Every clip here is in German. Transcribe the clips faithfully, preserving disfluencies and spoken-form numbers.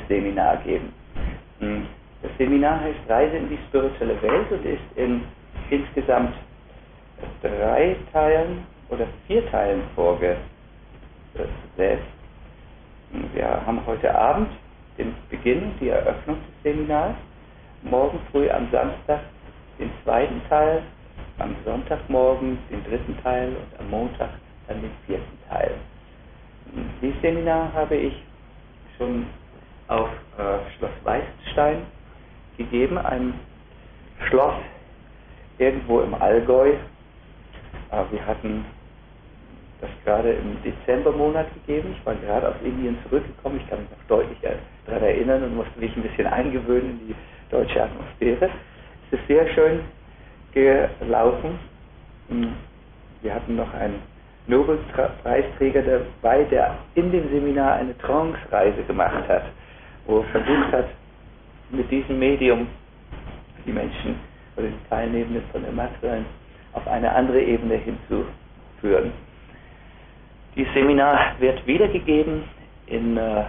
Seminar geben. Das Seminar heißt Reise in die spirituelle Welt und ist in insgesamt drei Teilen oder vier Teilen vorgesetzt. Wir haben heute Abend den Beginn, die Eröffnung des Seminars, morgen früh am Samstag den zweiten Teil, am Sonntagmorgen den dritten Teil und am Montag dann den vierten Teil. Dieses Seminar habe ich schon auf äh, Schloss Weißenstein gegeben, einem Schloss irgendwo im Allgäu. Äh, wir hatten das gerade im Dezembermonat gegeben. Ich war gerade aus Indien zurückgekommen. Ich kann mich noch deutlich daran erinnern und musste mich ein bisschen eingewöhnen in die deutsche Atmosphäre. Es ist sehr schön gelaufen. Wir hatten noch einen Nobelpreisträger dabei, der in dem Seminar eine Trance-Reise gemacht hat, wo er versucht hat, mit diesem Medium die Menschen oder die Teilnehmenden von der Materiellen auf eine andere Ebene hinzuführen. Dieses Seminar wird wiedergegeben in äh,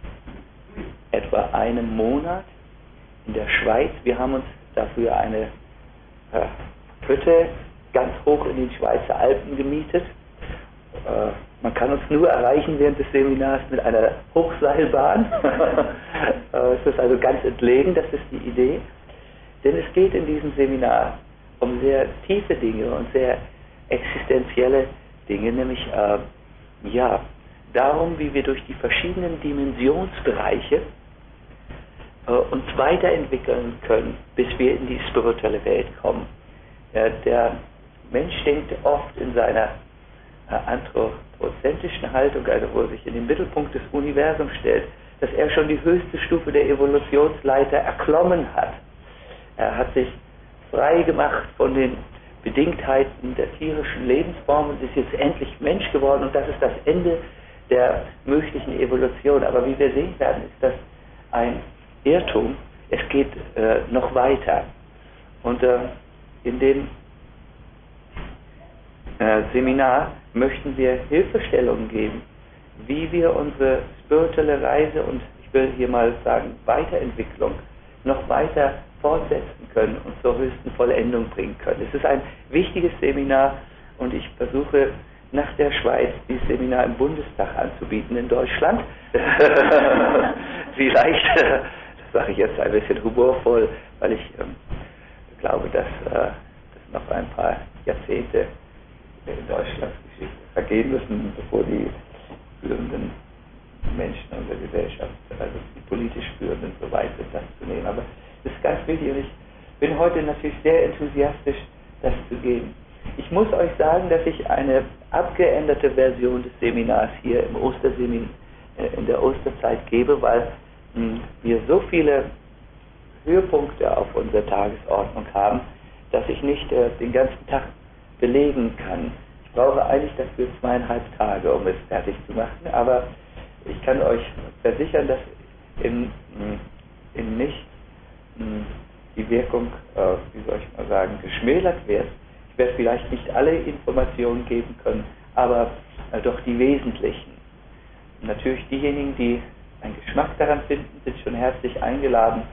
etwa einem Monat in der Schweiz. Wir haben uns dafür eine äh, Hütte ganz hoch in den Schweizer Alpen gemietet. Äh, man kann uns nur erreichen während des Seminars mit einer Hochseilbahn. äh, es ist also ganz entlegen, das ist die Idee. Denn es geht in diesem Seminar um sehr tiefe Dinge und sehr existenzielle Dinge, nämlich äh, ja, darum, wie wir durch die verschiedenen Dimensionsbereiche äh, uns weiterentwickeln können, bis wir in die spirituelle Welt kommen. Ja, der Mensch denkt oft in seiner äh, anthropozentrischen Haltung, also wo er sich in den Mittelpunkt des Universums stellt, dass er schon die höchste Stufe der Evolutionsleiter erklommen hat. Er hat sich frei gemacht von den Bedingtheiten der tierischen Lebensform und ist jetzt endlich Mensch geworden und das ist das Ende der möglichen Evolution. Aber wie wir sehen werden, ist das ein Irrtum. Es geht äh, noch weiter. Und äh, in dem äh, Seminar möchten wir Hilfestellungen geben, wie wir unsere spirituelle Reise und ich will hier mal sagen Weiterentwicklung noch weiter fortsetzen können und zur höchsten Vollendung bringen können. Es ist ein wichtiges Seminar und ich versuche nach der Schweiz dieses Seminar im Bundestag anzubieten in Deutschland. Vielleicht, das sage ich jetzt ein bisschen humorvoll, weil ich ähm, glaube, dass, äh, dass noch ein paar Jahrzehnte in Deutschlands Geschichte vergehen müssen, bevor die führenden Menschen unserer Gesellschaft, also die politisch Führenden, so weit sind, das zu nehmen. Aber das ist ganz wichtig und ich bin heute natürlich sehr enthusiastisch, das zu geben. Ich muss euch sagen, dass ich eine abgeänderte Version des Seminars hier im Ostersemin, äh, in der Osterzeit gebe, weil mh, wir so viele Höhepunkte auf unserer Tagesordnung haben, dass ich nicht äh, den ganzen Tag belegen kann. Ich brauche eigentlich dafür zweieinhalb Tage, um es fertig zu machen, aber ich kann euch versichern, dass in, in nicht die Wirkung, äh, wie soll ich mal sagen, geschmälert wird. Ich werde vielleicht nicht alle Informationen geben können, aber äh, doch die wesentlichen. Und natürlich diejenigen, die einen Geschmack daran finden, sind schon herzlich eingeladen,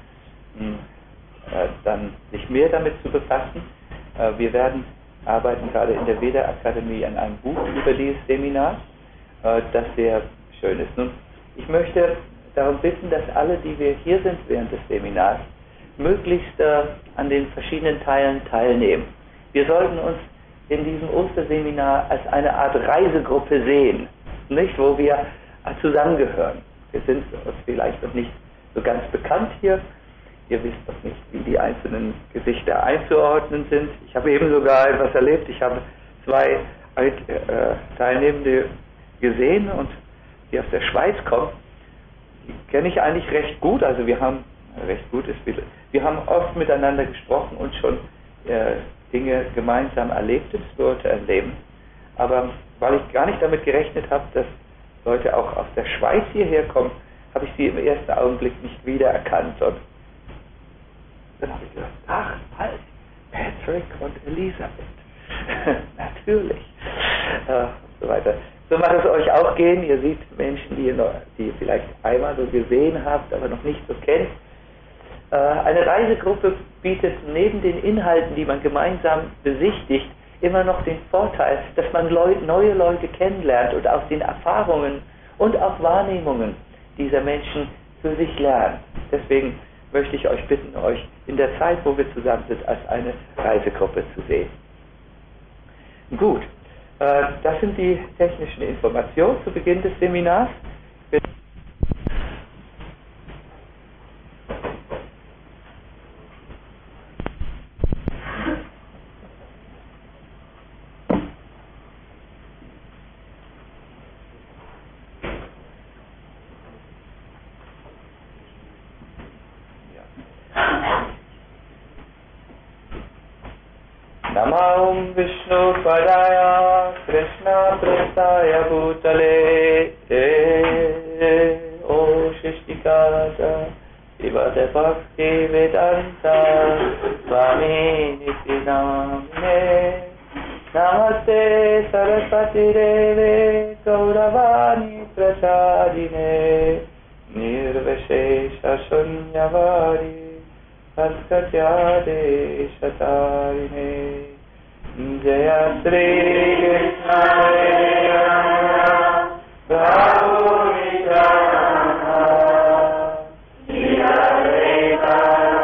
mh, äh, dann sich mehr damit zu befassen. Äh, wir werden arbeiten gerade in der Veda-Akademie an einem Buch über dieses Seminar, äh, das sehr schön ist. Nun, ich möchte darum bitten, dass alle, die wir hier sind während des Seminars, möglichst äh, an den verschiedenen Teilen teilnehmen. Wir sollten uns in diesem Osterseminar als eine Art Reisegruppe sehen, nicht, wo wir äh, zusammengehören. Wir sind uns vielleicht noch nicht so ganz bekannt hier. Ihr wisst noch nicht, wie die einzelnen Gesichter einzuordnen sind. Ich habe eben sogar etwas erlebt. Ich habe zwei äh, Teilnehmende gesehen und die aus der Schweiz kommen. Die kenne ich eigentlich recht gut. Also wir haben recht gut ist bitte. Wir haben oft miteinander gesprochen und schon äh, Dinge gemeinsam erlebt im spirituellen Leben. Aber weil ich gar nicht damit gerechnet habe, dass Leute auch aus der Schweiz hierher kommen, habe ich sie im ersten Augenblick nicht wiedererkannt. Und dann habe ich gedacht, ach, halt, Patrick und Elisabeth. Natürlich. Äh, und so weiter. So mag es euch auch gehen. Ihr seht Menschen, die ihr, noch, die ihr vielleicht einmal so gesehen habt, aber noch nicht so kennt. Äh, eine Reisegruppe bietet neben den Inhalten, die man gemeinsam besichtigt, immer noch den Vorteil, dass man Leute, neue Leute kennenlernt und aus den Erfahrungen und auch Wahrnehmungen dieser Menschen für sich lernt. Deswegen möchte ich euch bitten, euch in der Zeit, wo wir zusammen sind, als eine Reisegruppe zu sehen. Gut. Das sind die technischen Informationen zu Beginn des Seminars. Namam Vishnu Padaya Krishna Prastaya Bhutale O Shishtikata Ivate Bhakti Vedanta Swami Nityanamine Namaste Saraswati Deve Gauravani Prachadine Nirvishesha Shunyavadi Saskatyade Shatarine Jaya Sri Krishna Jaya Prabhu Nityananda Jaya Deva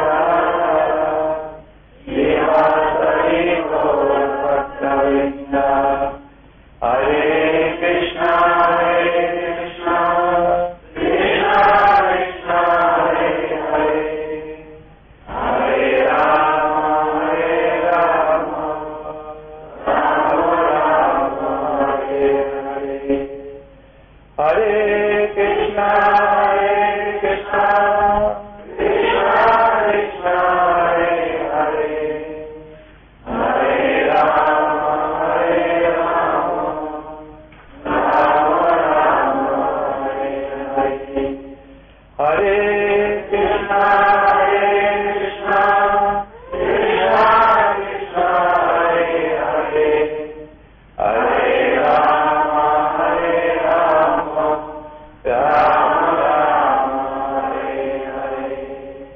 Jivasari Bhaktavinda Hare Krishna Hare Krishna Krishna Krishna Hare Hare Hare Rama Hare Rama Rama Rama Hare Hare Hare Krishna Hare Krishna Krishna Krishna Hare Hare Hare Rama Hare Rama Rama Rama Hare Hare Hare Krishna Hare Krishna Krishna Krishna Hare Hare Hare Rama Hare Rama Rama Rama Hare Hare.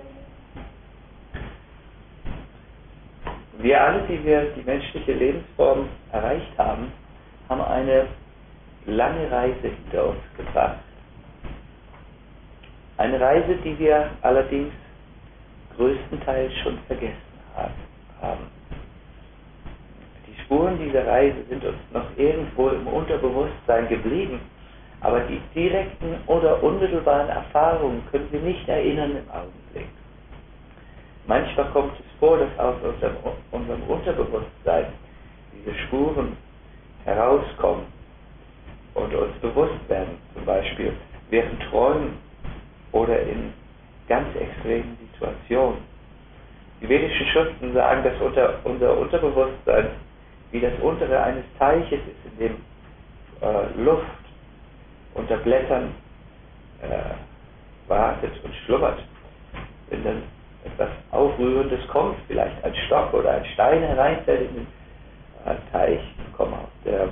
Wir alle, die wir die menschliche Lebensform erreicht haben, haben eine lange Reise hinter uns gebracht. Eine Reise, die wir allerdings größtenteils schon vergessen haben. Die Spuren dieser Reise sind uns noch irgendwo im Unterbewusstsein geblieben, aber die direkten oder unmittelbaren Erfahrungen können wir nicht erinnern im Augenblick. Manchmal kommt es vor, dass aus unserem, unserem Unterbewusstsein diese Spuren herauskommen und uns bewusst werden, zum Beispiel während Träumen oder in ganz extremen Situationen. Die vedischen Schriften sagen, dass unter, unser Unterbewusstsein wie das untere eines Teiches ist, in dem äh, Luft unter Blättern äh, wartet und schlummert. Wenn dann etwas Aufrührendes kommt, vielleicht ein Stock oder ein Stein hereinfällt in den äh, Teich, kommen aus der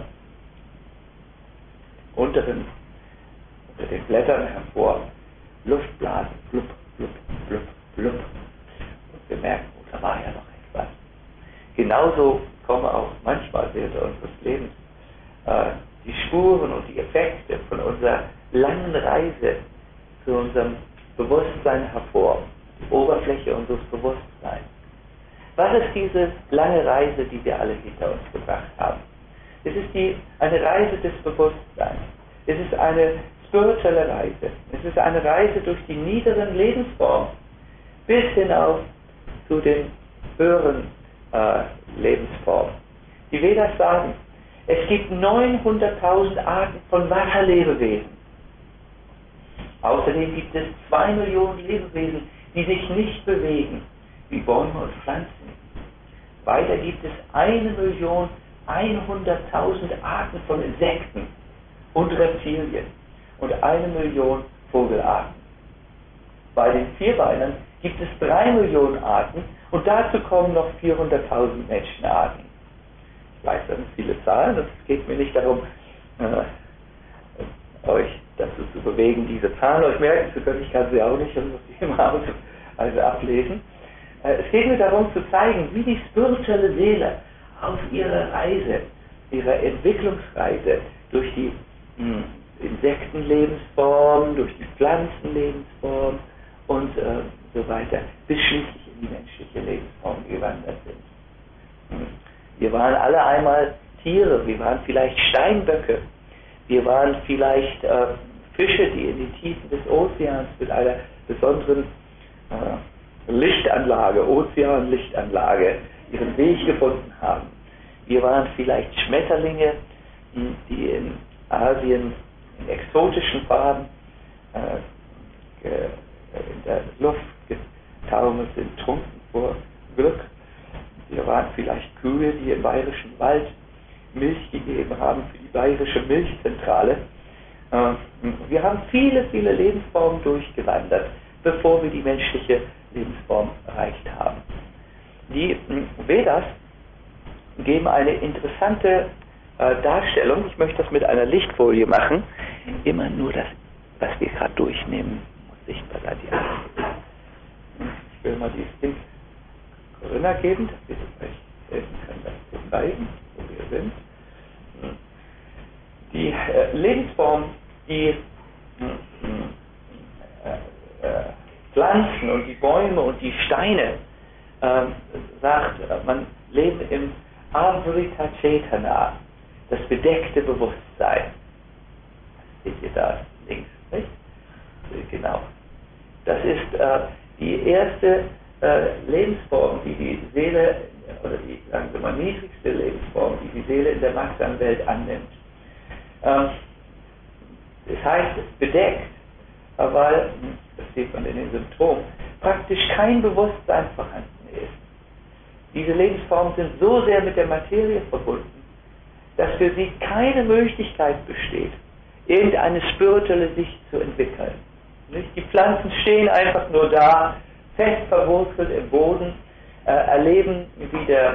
unteren, unter den Blättern hervor Luftblasen, blub, blub, blub, blub. Und wir merken, oh, da war ja noch etwas. Genauso kommen auch manchmal während unseres Lebens äh, die Spuren und die Effekte von unserer langen Reise zu unserem Bewusstsein hervor, die Oberfläche unseres Bewusstseins. Was ist diese lange Reise, die wir alle hinter uns gebracht haben? Es ist die, eine Reise des Bewusstseins. Es ist eine spirituelle Reise. Es ist eine Reise durch die niederen Lebensformen bis hinauf zu den höheren äh, Lebensformen. Die Vedas sagen, es gibt neunhunderttausend Arten von Wasserlebewesen. Außerdem gibt es zwei Millionen Lebewesen, die sich nicht bewegen, wie Bäume und Pflanzen. Weiter gibt es eine Million hunderttausend Arten von Insekten und Reptilien und eine Million Vogelarten. Bei den Vierbeinern gibt es drei Millionen Arten und dazu kommen noch vierhunderttausend Menschenarten. Ich weiß, das sind viele Zahlen, es geht mir nicht darum, euch dazu zu bewegen, diese Zahlen euch merken zu können. Ich kann sie auch nicht, und muss sie immer aus, also ablesen. Äh, es geht mir darum zu zeigen, wie die spirituelle Seele auf ihrer Reise, ihrer Entwicklungsreise durch die mh, Insektenlebensform, durch die Pflanzenlebensform und äh, so weiter, bis schließlich in die menschliche Lebensform gewandert sind. Hm. Wir waren alle einmal Tiere, wir waren vielleicht Steinböcke, wir waren vielleicht äh, Fische, die in den Tiefen des Ozeans mit einer besonderen äh, Lichtanlage, Ozeanlichtanlage, ihren Weg gefunden haben. Wir waren vielleicht Schmetterlinge, die in Asien in exotischen Farben äh, in der Luft getaumelt sind, trunken vor Glück. Wir waren vielleicht Kühe, die im bayerischen Wald Milch gegeben haben für die bayerische Milchzentrale. Äh, wir haben viele, viele Lebensformen durchgewandert, bevor wir die menschliche Lebensform erreicht haben. Die Vedas geben eine interessante äh, Darstellung. Ich möchte das mit einer Lichtfolie machen. Immer nur das, was wir gerade durchnehmen, muss sichtbar sein. Ich will mal die Stink Corinna geben, dass wir das euch helfen können, das zu zeigen, wo wir sind. Die äh, Lebensform, die äh, äh, Pflanzen und die Bäume und die Steine, äh, sagt, man lebt im Avrita Cetana, das bedeckte Bewusstsein. Das seht ihr da links, nicht? Genau. Das ist äh, die erste äh, Lebensform, die die Seele, oder die, sagen wir mal, niedrigste Lebensform, die die Seele in der materiellen Welt annimmt. Ähm, das heißt, bedeckt, weil, das sieht man in den Symptomen, praktisch kein Bewusstsein vorhanden ist. Diese Lebensformen sind so sehr mit der Materie verbunden, dass für sie keine Möglichkeit besteht, irgendeine spirituelle Sicht zu entwickeln. Nicht? Die Pflanzen stehen einfach nur da, fest verwurzelt im Boden, äh, erleben, wie der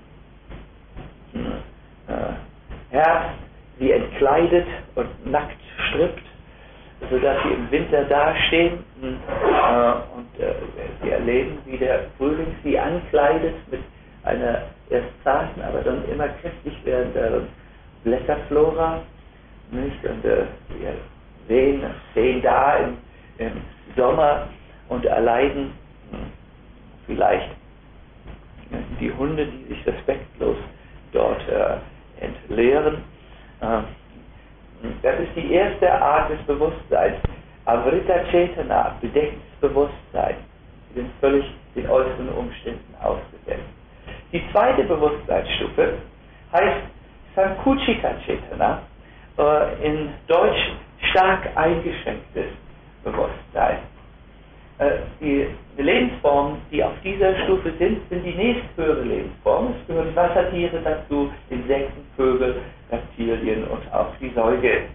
äh, Herbst sie entkleidet und nackt strippt, sodass sie im Winter dastehen äh, und äh, sie erleben, wie der Frühling sie ankleidet mit einer erst zarten, aber dann immer kräftig werdenden Blätterflora. Nicht? Und äh, wir sehen, stehen da im, im Sommer und erleiden hm, vielleicht die Hunde, die sich respektlos dort äh, entleeren. Äh, das ist die erste Art des Bewusstseins. Avrita Cetana, bedecktes Bewusstsein. Sie sind völlig den äußeren Umständen ausgesetzt. Die zweite Bewusstseinsstufe heißt Sankuchita Cetana, äh, in Deutsch stark eingeschränktes Bewusstsein. Äh, die Lebensformen, die auf dieser Stufe sind, sind die nächsthöhere Lebensformen. Es gehören Wassertiere dazu, Insekten, Vögel, Reptilien und auch die Säugetiere.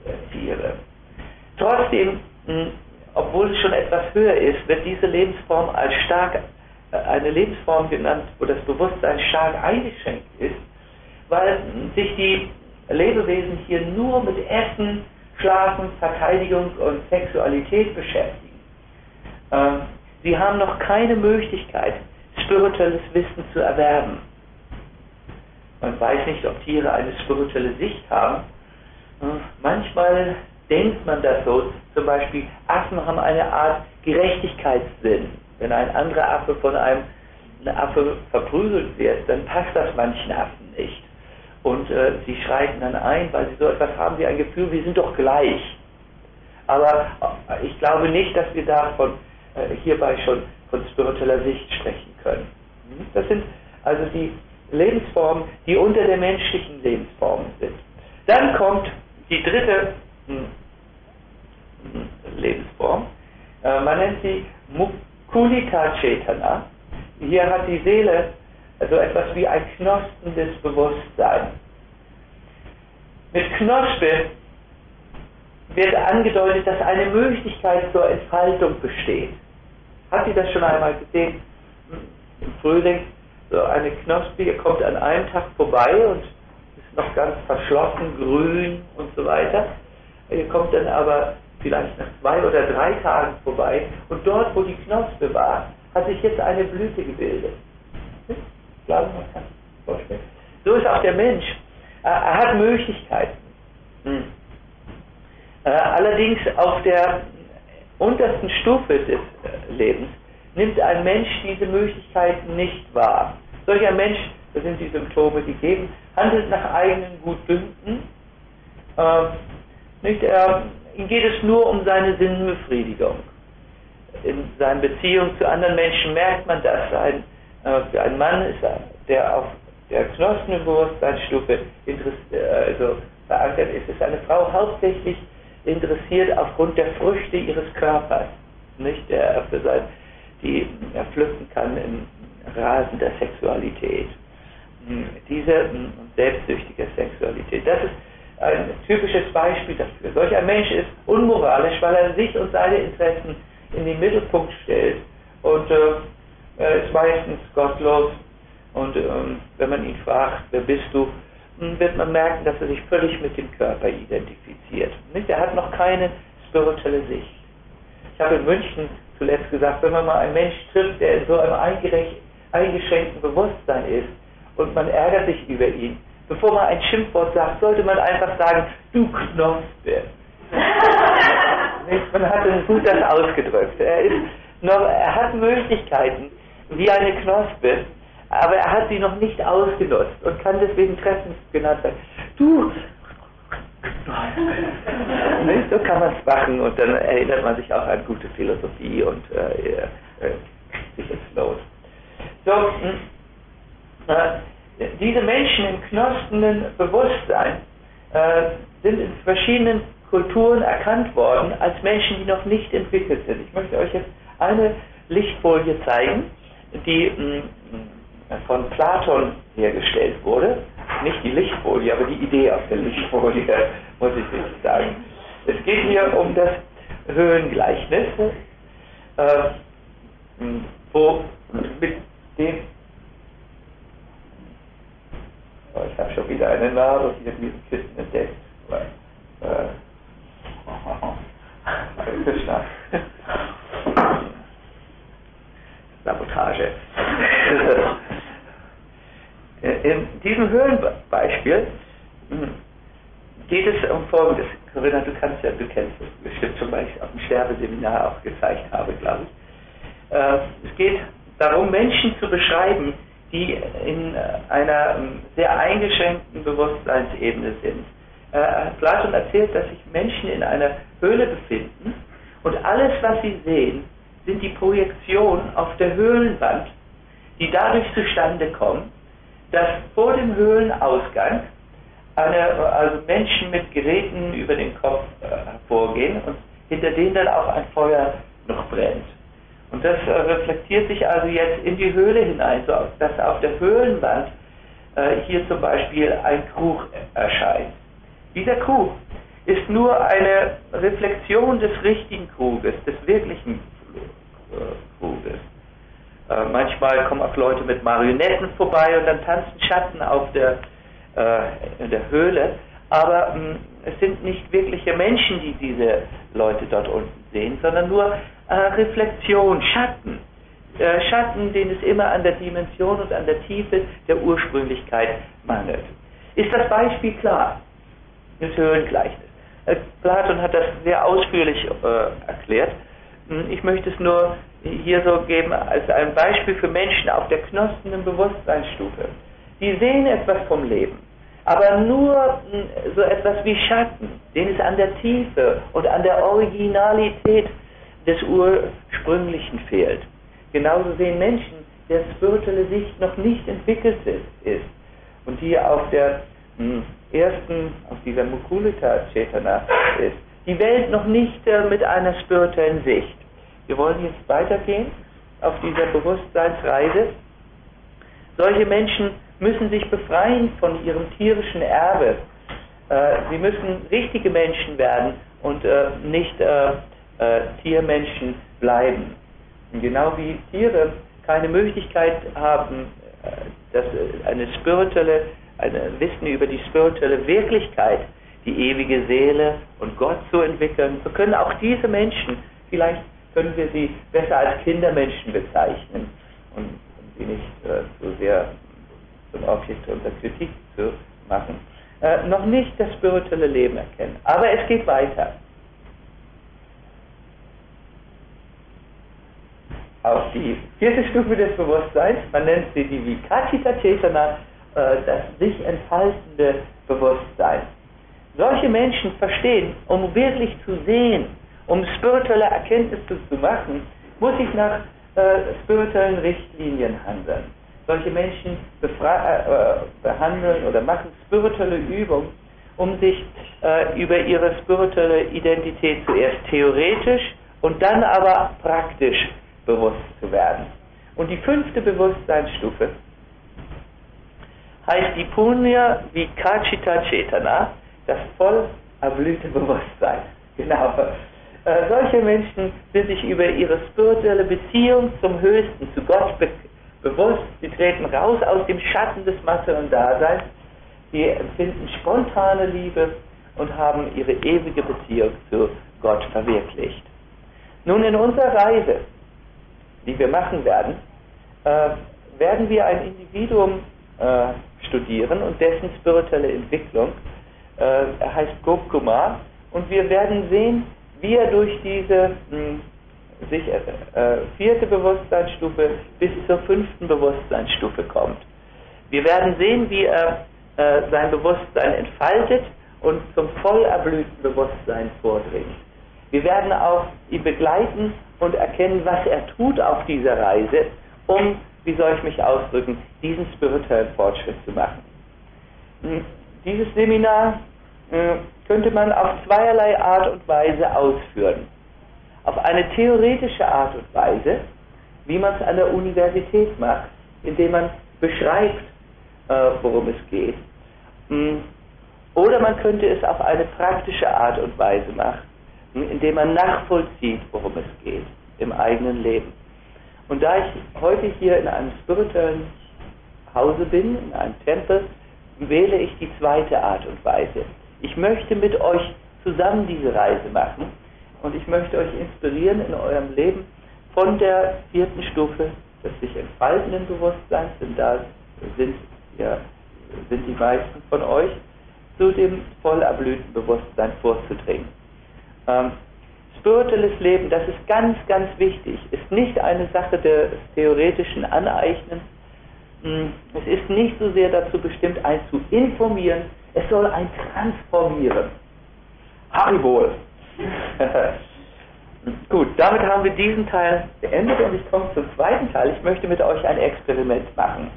Trotzdem, mh, obwohl es schon etwas höher ist, wird diese Lebensform als stark, äh, eine Lebensform genannt, wo das Bewusstsein stark eingeschränkt ist, weil mh, sich die Lebewesen hier nur mit Essen, Schlafen, Verteidigung und Sexualität beschäftigen. Äh, sie haben noch keine Möglichkeit, spirituelles Wissen zu erwerben. Man weiß nicht, ob Tiere eine spirituelle Sicht haben. Äh, manchmal denkt man das so. Zum Beispiel, Affen haben eine Art Gerechtigkeitssinn. Wenn ein anderer Affe von einem Affe verprügelt wird, dann passt das manchen Affen nicht. Und äh, sie schreiten dann ein, weil sie so etwas haben wie ein Gefühl, wir sind doch gleich. Aber äh, ich glaube nicht, dass wir davon äh, hierbei schon von spiritueller Sicht sprechen können. Das sind also die Lebensformen, die unter der menschlichen Lebensform sind. Dann kommt die dritte hm, hm, Lebensform. Äh, man nennt sie Mukulita Cetana. Hier hat die Seele also etwas wie ein knospendes Bewusstsein. Mit Knospe wird angedeutet, dass eine Möglichkeit zur Entfaltung besteht. Hat sie das schon einmal gesehen? Im Frühling, so eine Knospe, ihr kommt an einem Tag vorbei und ist noch ganz verschlossen, grün und so weiter. Ihr kommt dann aber vielleicht nach zwei oder drei Tagen vorbei und dort, wo die Knospe war, hat sich jetzt eine Blüte gebildet. Glauben, man kann sich vorstellen. So ist auch der Mensch. Er hat Möglichkeiten. Hm. Allerdings auf der untersten Stufe des Lebens nimmt ein Mensch diese Möglichkeiten nicht wahr. Solch ein Mensch, das sind die Symptome gegeben, handelt nach eigenen Gutdünken. Äh, nicht, er, ihm geht es nur um seine Sinnbefriedigung. In seinen Beziehungen zu anderen Menschen merkt man das. Ein, äh, für einen Mann ist er, der auf der Knospenbewusstseinsstufe also verankert ist, ist eine Frau hauptsächlich interessiert aufgrund der Früchte ihres Körpers, nicht, der er für sein, die er pflücken kann im Rasen der Sexualität. Diese selbstsüchtige Sexualität, das ist ein typisches Beispiel dafür. Solch ein Mensch ist unmoralisch, weil er sich und seine Interessen in den Mittelpunkt stellt und äh, er ist meistens gottlos und ähm, wenn man ihn fragt, wer bist du, wird man merken, dass er sich völlig mit dem Körper identifiziert. Nicht? Er hat noch keine spirituelle Sicht. Ich habe in München zuletzt gesagt, wenn man mal einen Mensch trifft, der in so einem eingeschränkten Bewusstsein ist und man ärgert sich über ihn, bevor man ein Schimpfwort sagt, sollte man einfach sagen, du Knospe. Man hat es gut das ausgedrückt. Er, ist noch, er hat Möglichkeiten wie eine Knospe, aber er hat sie noch nicht ausgenutzt und kann deswegen treffend genannt werden. Du! So kann man es machen und dann erinnert man sich auch an gute Philosophie und äh, äh, sich ins Los. So, äh, diese Menschen im knospenden Bewusstsein äh, sind in verschiedenen Kulturen erkannt worden als Menschen, die noch nicht entwickelt sind. Ich möchte euch jetzt eine Lichtfolie zeigen, die mh, von Platon hergestellt wurde. Nicht die Lichtfolie, aber die Idee auf der Lichtfolie, muss ich wirklich sagen. Es geht hier um das Höhengleichnis, äh, wo mit dem oh, ich habe schon wieder eine Nadel hier in diesen Kisten entdeckt. Äh, Krishna. Sabotage. In diesem Höhlenbeispiel geht es um Folgendes. Corinna, du kannst ja, du kennst es bestimmt schon, weil ich es auf dem Sterbeseminar auch gezeigt habe, glaube ich. Äh, es geht darum, Menschen zu beschreiben, die in einer sehr eingeschränkten Bewusstseinsebene sind. Äh, Platon erzählt, dass sich Menschen in einer Höhle befinden und alles, was sie sehen, sind die Projektionen auf der Höhlenwand, die dadurch zustande kommen, dass vor dem Höhlenausgang eine, also Menschen mit Geräten über den Kopf äh, hervorgehen und hinter denen dann auch ein Feuer noch brennt. Und das äh, reflektiert sich also jetzt in die Höhle hinein, so dass auf der Höhlenwand äh, hier zum Beispiel ein Krug erscheint. Dieser Krug ist nur eine Reflexion des richtigen Kruges, des wirklichen äh, Kruges. Äh, manchmal kommen auch Leute mit Marionetten vorbei und dann tanzen Schatten auf der, äh, in der Höhle, aber mh, es sind nicht wirkliche Menschen, die diese Leute dort unten sehen, sondern nur äh, Reflexion, Schatten. Äh, Schatten, denen es immer an der Dimension und an der Tiefe der Ursprünglichkeit mangelt. Ist das Beispiel klar? Das Höhlengleichnis. Äh, Platon hat das sehr ausführlich äh, erklärt. Ich möchte es nur hier so geben als ein Beispiel für Menschen auf der knospenden Bewusstseinsstufe. Die sehen etwas vom Leben, aber nur so etwas wie Schatten, denen es an der Tiefe und an der Originalität des Ursprünglichen fehlt. Genauso sehen Menschen, deren spirituelle Sicht noch nicht entwickelt ist und die auf der mh, ersten, auf dieser Mukulita Cetana ist, die Welt noch nicht äh, mit einer spirituellen Sicht. Wir wollen jetzt weitergehen auf dieser Bewusstseinsreise. Solche Menschen müssen sich befreien von ihrem tierischen Erbe. Äh, sie müssen richtige Menschen werden und äh, nicht äh, äh, Tiermenschen bleiben. Und genau wie Tiere keine Möglichkeit haben, äh, dass eine spirituelle, ein Wissen über die spirituelle Wirklichkeit die ewige Seele und Gott zu entwickeln, so können auch diese Menschen, vielleicht können wir sie besser als Kindermenschen bezeichnen und sie nicht äh, so sehr zum Objekt unserer Kritik zu machen, äh, noch nicht das spirituelle Leben erkennen. Aber es geht weiter. Auf die vierte Stufe des Bewusstseins, man nennt sie die Vikachita Cetana, äh, das sich entfaltende Bewusstsein. Solche Menschen verstehen, um wirklich zu sehen, um spirituelle Erkenntnisse zu machen, muss ich nach äh, spirituellen Richtlinien handeln. Solche Menschen befra- äh, behandeln oder machen spirituelle Übungen, um sich äh, über ihre spirituelle Identität zuerst theoretisch und dann aber praktisch bewusst zu werden. Und die fünfte Bewusstseinsstufe heißt die Punya Vikachita Cetana, das voll erblühte Bewusstsein. Genau. Äh, solche Menschen sind sich über ihre spirituelle Beziehung zum Höchsten, zu Gott be- bewusst. Sie treten raus aus dem Schatten des materiellen Daseins. Sie empfinden spontane Liebe und haben ihre ewige Beziehung zu Gott verwirklicht. Nun, in unserer Reise, die wir machen werden, äh, werden wir ein Individuum äh, studieren und dessen spirituelle Entwicklung. Äh, er heißt Gopkumar und wir werden sehen, wie er durch diese mh, sich, äh, vierte Bewusstseinsstufe bis zur fünften Bewusstseinsstufe kommt. Wir werden sehen, wie er äh, sein Bewusstsein entfaltet und zum voll erblühten Bewusstsein vordringt. Wir werden auch ihn begleiten und erkennen, was er tut auf dieser Reise, um, wie soll ich mich ausdrücken, diesen spirituellen Fortschritt zu machen. Dieses Seminar äh, könnte man auf zweierlei Art und Weise ausführen. Auf eine theoretische Art und Weise, wie man es an der Universität macht, indem man beschreibt, äh, worum es geht. Oder man könnte es auf eine praktische Art und Weise machen, indem man nachvollzieht, worum es geht im eigenen Leben. Und da ich heute hier in einem spirituellen Hause bin, in einem Tempel, wähle ich die zweite Art und Weise. Ich möchte mit euch zusammen diese Reise machen und ich möchte euch inspirieren in eurem Leben von der vierten Stufe des sich entfaltenden Bewusstseins, denn da sind, ja, sind die meisten von euch, zu dem voll erblühten Bewusstsein vorzudringen. Ähm, spirituelles Leben, das ist ganz, ganz wichtig, ist nicht eine Sache des theoretischen Aneignens. Es ist nicht so sehr dazu bestimmt, einen zu informieren, es soll ein transformieren. Haribol! Gut, damit haben wir diesen Teil beendet und ich komme zum zweiten Teil. Ich möchte mit euch ein Experiment machen.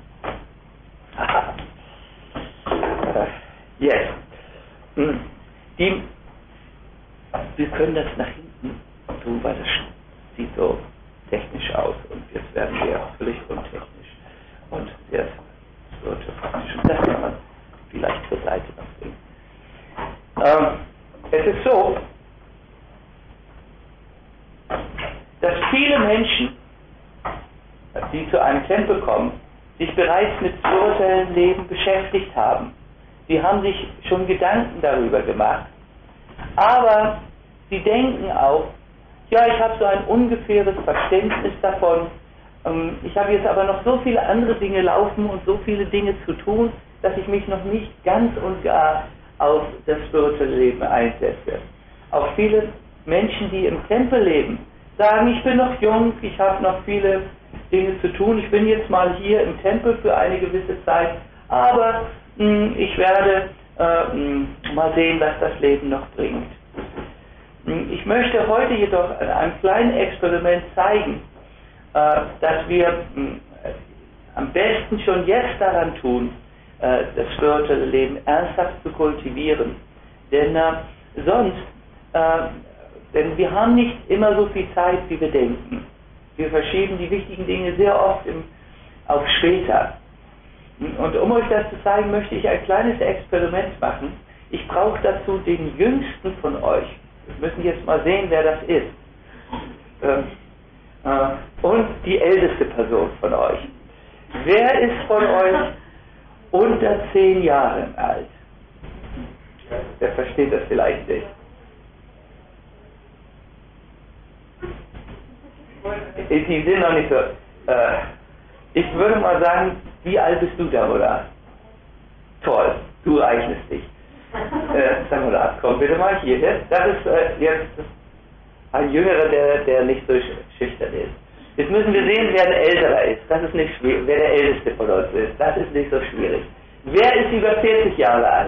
Jetzt. Die, wir können das nach hinten tun, weil das sieht so technisch aus und jetzt werden wir völlig untechnisch und sehr praktisch. Und das kann man vielleicht zur Seite noch bringen. Ähm, es ist so, dass viele Menschen, die zu einem Tempel kommen, sich bereits mit spirituellem Leben beschäftigt haben. Sie haben sich schon Gedanken darüber gemacht. Aber sie denken auch, ja, ich habe so ein ungefähres Verständnis davon. Ich habe jetzt aber noch so viele andere Dinge laufen und so viele Dinge zu tun, dass ich mich noch nicht ganz und gar auf das spirituelle Leben einsetze. Auch viele Menschen, die im Tempel leben, sagen, ich bin noch jung, ich habe noch viele Dinge zu tun, ich bin jetzt mal hier im Tempel für eine gewisse Zeit, aber mh, ich werde äh, mh, mal sehen, was das Leben noch bringt. Ich möchte heute jedoch in einem kleinen Experiment zeigen, äh, dass wir mh, am besten schon jetzt daran tun, äh, das spirituelle Leben ernsthaft zu kultivieren. Denn äh, sonst, äh, denn wir haben nicht immer so viel Zeit, wie wir denken. Wir verschieben die wichtigen Dinge sehr oft im, auf später. Und um euch das zu zeigen, möchte ich ein kleines Experiment machen. Ich brauche dazu den Jüngsten von euch. Wir müssen jetzt mal sehen, wer das ist. Ähm, äh, und die älteste Person von euch. Wer ist von euch unter zehn Jahren alt? Der versteht das vielleicht nicht. Die sind noch nicht so. Äh, ich würde mal sagen, wie alt bist du, Samura? Toll, du eignest dich. Äh, Samura, komm bitte mal hierher. Das ist äh, jetzt ein Jüngerer, der, der nicht so schüchtern ist. Jetzt müssen wir sehen, wer ein Älterer ist. Das ist nicht schwierig. Wer der Älteste von uns ist. Das ist nicht so schwierig. Wer ist über vierzig Jahre alt?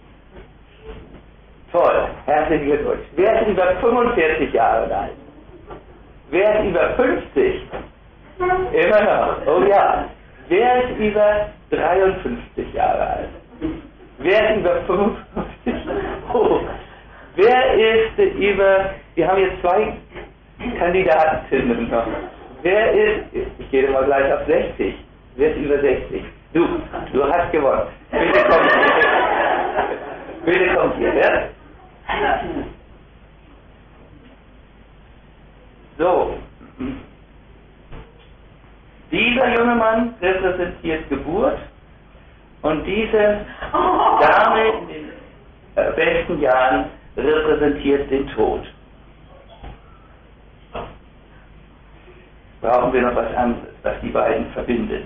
Toll, herzlichen Glückwunsch. Wer ist über fünfundvierzig Jahre alt? Wer ist über fünfzig? Immer noch. Oh ja. Wer ist über dreiundfünfzig Jahre alt? Wer ist über fünfundfünfzig? Oh. Wer ist über... Wir haben jetzt zwei Kandidatinnen noch. Wer ist... Ich gehe mal gleich auf sechzig. Wer ist über sechzig? Du, du hast gewonnen. Bitte komm hier. Bitte komm hier, ja? So. Dieser junge Mann repräsentiert Geburt und diese Dame in den äh, besten Jahren repräsentiert den Tod. Brauchen wir noch was anderes, was die beiden verbindet?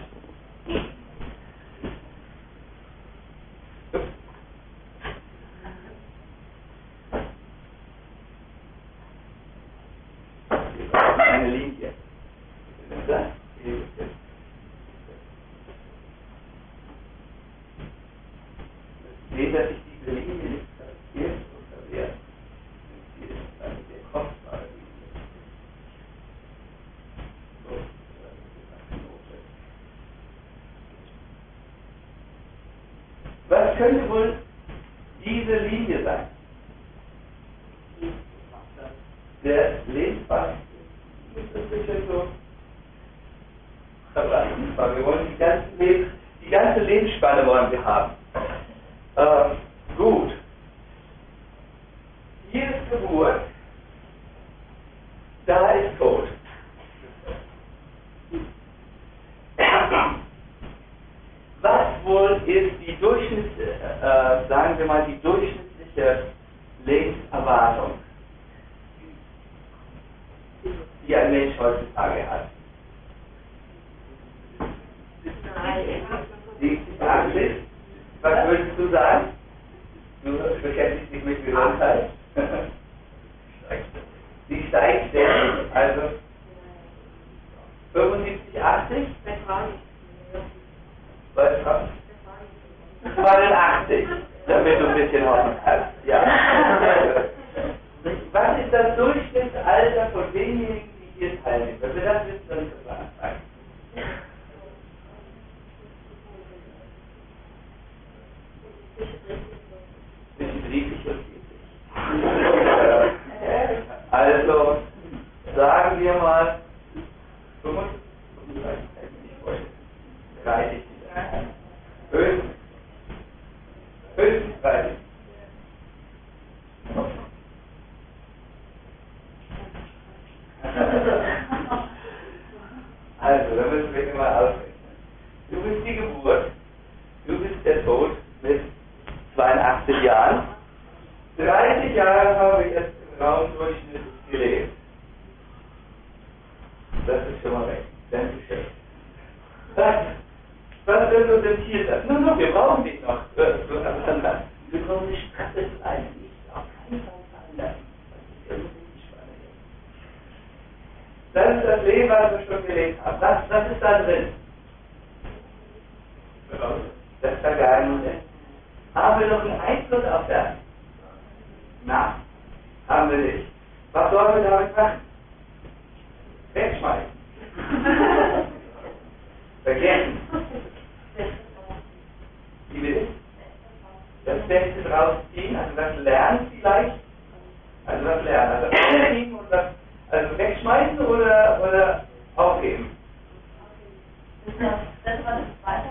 Wir brauchen eine Linie. Sehen, dass sich diese Linie nicht kassiert und verwehrt. Sie ist eine sehr kostbare Linie. So, das ist eine Note. Was könnte wohl diese Linie sein? Der Lebensband ist ein bisschen so verbraten. Wir wollen die ganze, Lebens, die ganze Lebensspanne wollen wir haben. Äh, gut. Hier ist Geburt. Da ist Tod. Was wohl ist die durchschnittliche, äh, sagen wir mal, die durchschnittliche Lebenserwartung, die ein Mensch heutzutage hat? siebzig, achtzig? Was würdest du sagen? Du beschäftigst dich mit Gesundheit. Die steigt ständig, also fünfundsiebzig, achtzig? Was Frauen? zweiundachtzig, damit du ein bisschen Hoffnung hast. Ja. Was ist das Durchschnittsalter von denjenigen, die hier teilnehmen? Wenn wir das wissen, dann können wir anfangen. Zwischen dreißig und vierzig. Also, sagen wir mal fünfunddreißig, dreißig. Höchstens. Höchstens dreißig. Also, da müssen wir immer ausrechnen. Du bist die Geburt, du bist der Tod mit zweiundachtzig Jahren. dreißig Jahre habe ich jetzt im Raumdurchschnitt gelebt. Das ist schon mal recht. Dankeschön. Was, was repräsentiert das? Nun, no, wir brauchen dich noch. Du kommst nicht Straße ein, nicht auf keinen Fall verändern. Das ist das Leben, was wir schon gelebt haben. Was, was ist da drin? Das Vergangene. Haben wir noch einen Einfluss auf das? Na, haben wir nicht. Was sollen wir damit machen? Wegschmeißen. Vergessen. Wie bitte? Das Beste draus ziehen, also was lernen vielleicht? Also was lernen? Also aufheben und was, also wegschmeißen oder, oder aufheben? Das war das Zweite.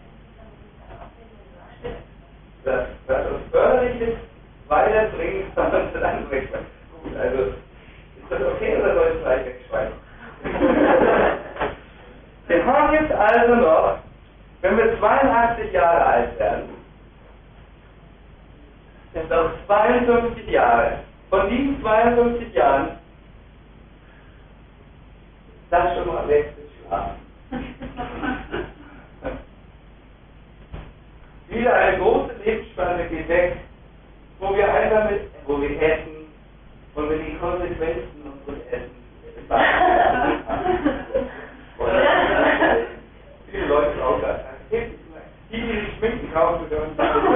Das, was uns förderlich ist, weiterbringen, was uns dann wegschmeißen. Gut, also ist das okay oder soll ich gleich wegschmeißen? Wir haben jetzt also noch, wenn wir zweiundachtzig Jahre alt werden, das uns auf zweiundfünfzig Jahre. Von diesen zweiundfünfzig Jahren, das schon mal weg zu schlafen. Wieder eine große Lebensspanne geht weg, wo wir einfach mit, wo wir essen und mit den Konsequenzen unseres Essens viele Leute auch da. Die, die sich schminken, kaufen können.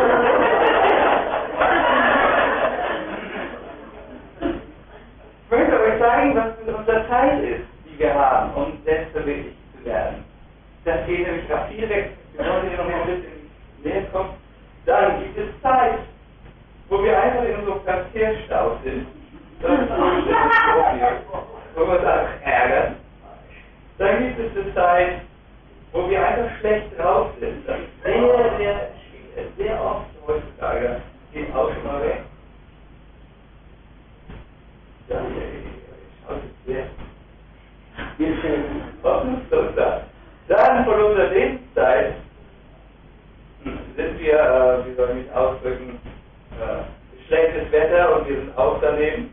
Ich möchte euch zeigen, was in unserer Zeit ist, die wir haben, um selbstverwirklicht zu werden. Das geht nämlich nach viel weg. Wir wollen hier noch mal ein bisschen näher kommen. Dann gibt es Zeit, wo wir einfach in unserem Verkehrsstau sind. Das ist ein wo wir uns einfach ärgern. Dann gibt es eine Zeit, wo wir einfach schlecht drauf sind. Das ist sehr, sehr, sehr oft heutzutage. Geht auch schon mal weg. Ja, schaut es sehr. Wir sind hoffnungslos da. Dann von unserer Lebenszeit sind wir, äh, wie soll ich mich ausdrücken, äh, schlechtes Wetter und wir sind auch daneben.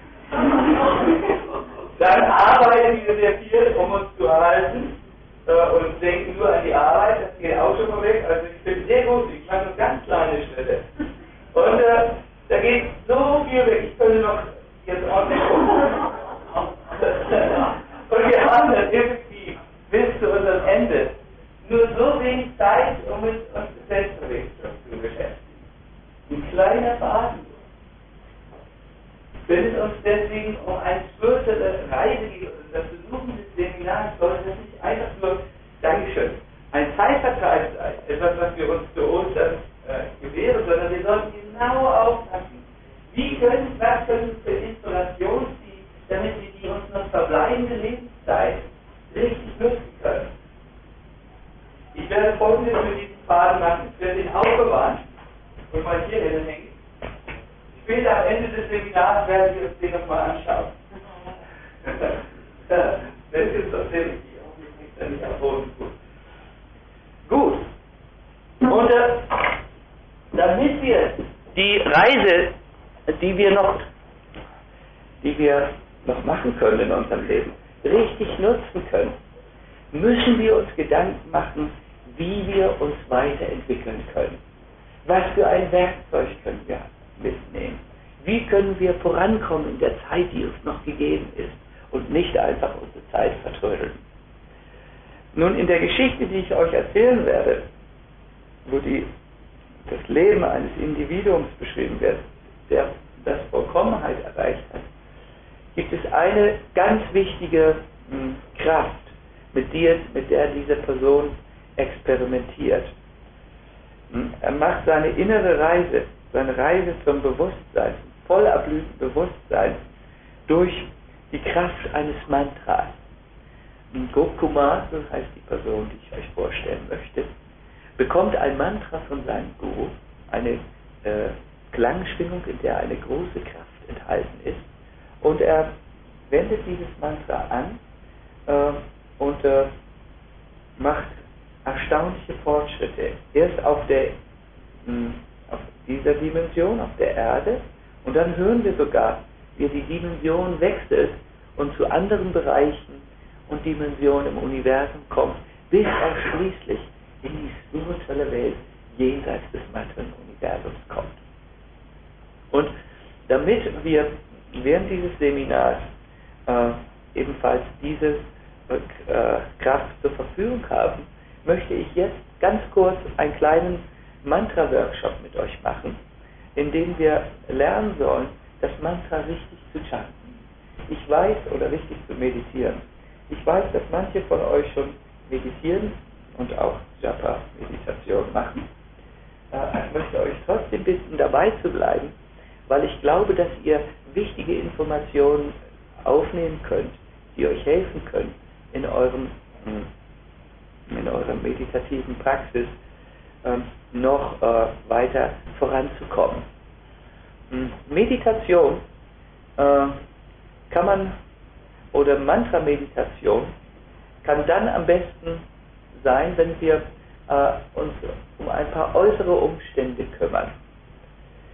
Dann arbeiten wir sehr viel, um uns zu erhalten äh, und denken nur an die Arbeit, das geht auch schon mal weg. Also ich bin sehr gut, ich mache nur ganz kleine Schritte. Und äh, da geht so viel weg, ich könnte noch jetzt ordentlich gucken. Und wir haben dann irgendwie bis zu unserem Ende nur so wenig Zeit, um uns mit Selbstbewegung zu beschäftigen. Ein kleiner Faden. Wenn es uns deswegen um eine spirituelle Reise geht, das Besuchen des Seminars, sollte das nicht einfach nur, Dankeschön, ein Zeitvertreib sein, etwas, was wir uns zu Ostern äh, gewähren, sondern wir sollten genau aufpassen. Wie können, was können wir für Inspiration ziehen, damit wir die uns noch verbleibende Lebenszeit richtig nutzen können. Ich werde Folgendes mit diesem Faden machen. Ich werde ihn aufbewahren und mal hier hinhängen. Später am Ende des Seminars werden wir uns den nochmal anschauen. Das ist doch sehr wichtig, hoffentlich dann nicht am Boden gut. Gut. Und äh, damit wir die Reise, die wir noch, die wir noch machen können in unserem Leben, richtig nutzen können, müssen wir uns Gedanken machen, wie wir uns weiterentwickeln können. Was für ein Werkzeug können wir mitnehmen? Wie können wir vorankommen in der Zeit, die uns noch gegeben ist und nicht einfach unsere Zeit vertrödeln? Nun, in der Geschichte, die ich euch erzählen werde, wo die, das Leben eines Individuums beschrieben wird, der das Vollkommenheit erreicht hat, gibt es eine ganz wichtige mh, Kraft, mit der, mit der diese Person experimentiert. Er macht seine innere Reise, seine Reise zum Bewusstsein, zum voll erblühten Bewusstsein, durch die Kraft eines Mantras. Gokuma, so heißt die Person, die ich euch vorstellen möchte, bekommt ein Mantra von seinem Guru, eine äh, Klangschwingung, in der eine große Kraft enthalten ist, und er wendet dieses Mantra an äh, und äh, macht erstaunliche Fortschritte. Erst auf, der, mh, auf dieser Dimension, auf der Erde, und dann hören wir sogar, wie die Dimension wechselt und zu anderen Bereichen und Dimensionen im Universum kommt, bis er schließlich in die spirituelle Welt jenseits des materiellen Universums kommt. Und damit wir während dieses Seminars äh, ebenfalls diese äh, Kraft zur Verfügung haben, möchte ich jetzt ganz kurz einen kleinen Mantra-Workshop mit euch machen, in dem wir lernen sollen, das Mantra richtig zu chanten. Ich weiß, oder richtig zu meditieren. Ich weiß, dass manche von euch schon meditieren und auch Japa-Meditation machen. Äh, ich möchte euch trotzdem bitten, dabei zu bleiben, weil ich glaube, dass ihr wichtige Informationen aufnehmen könnt, die euch helfen können, in eurem in eurer meditativen Praxis ähm, noch äh, weiter voranzukommen. Meditation äh, kann man, oder Mantra-Meditation kann dann am besten sein, wenn wir äh, uns um ein paar äußere Umstände kümmern.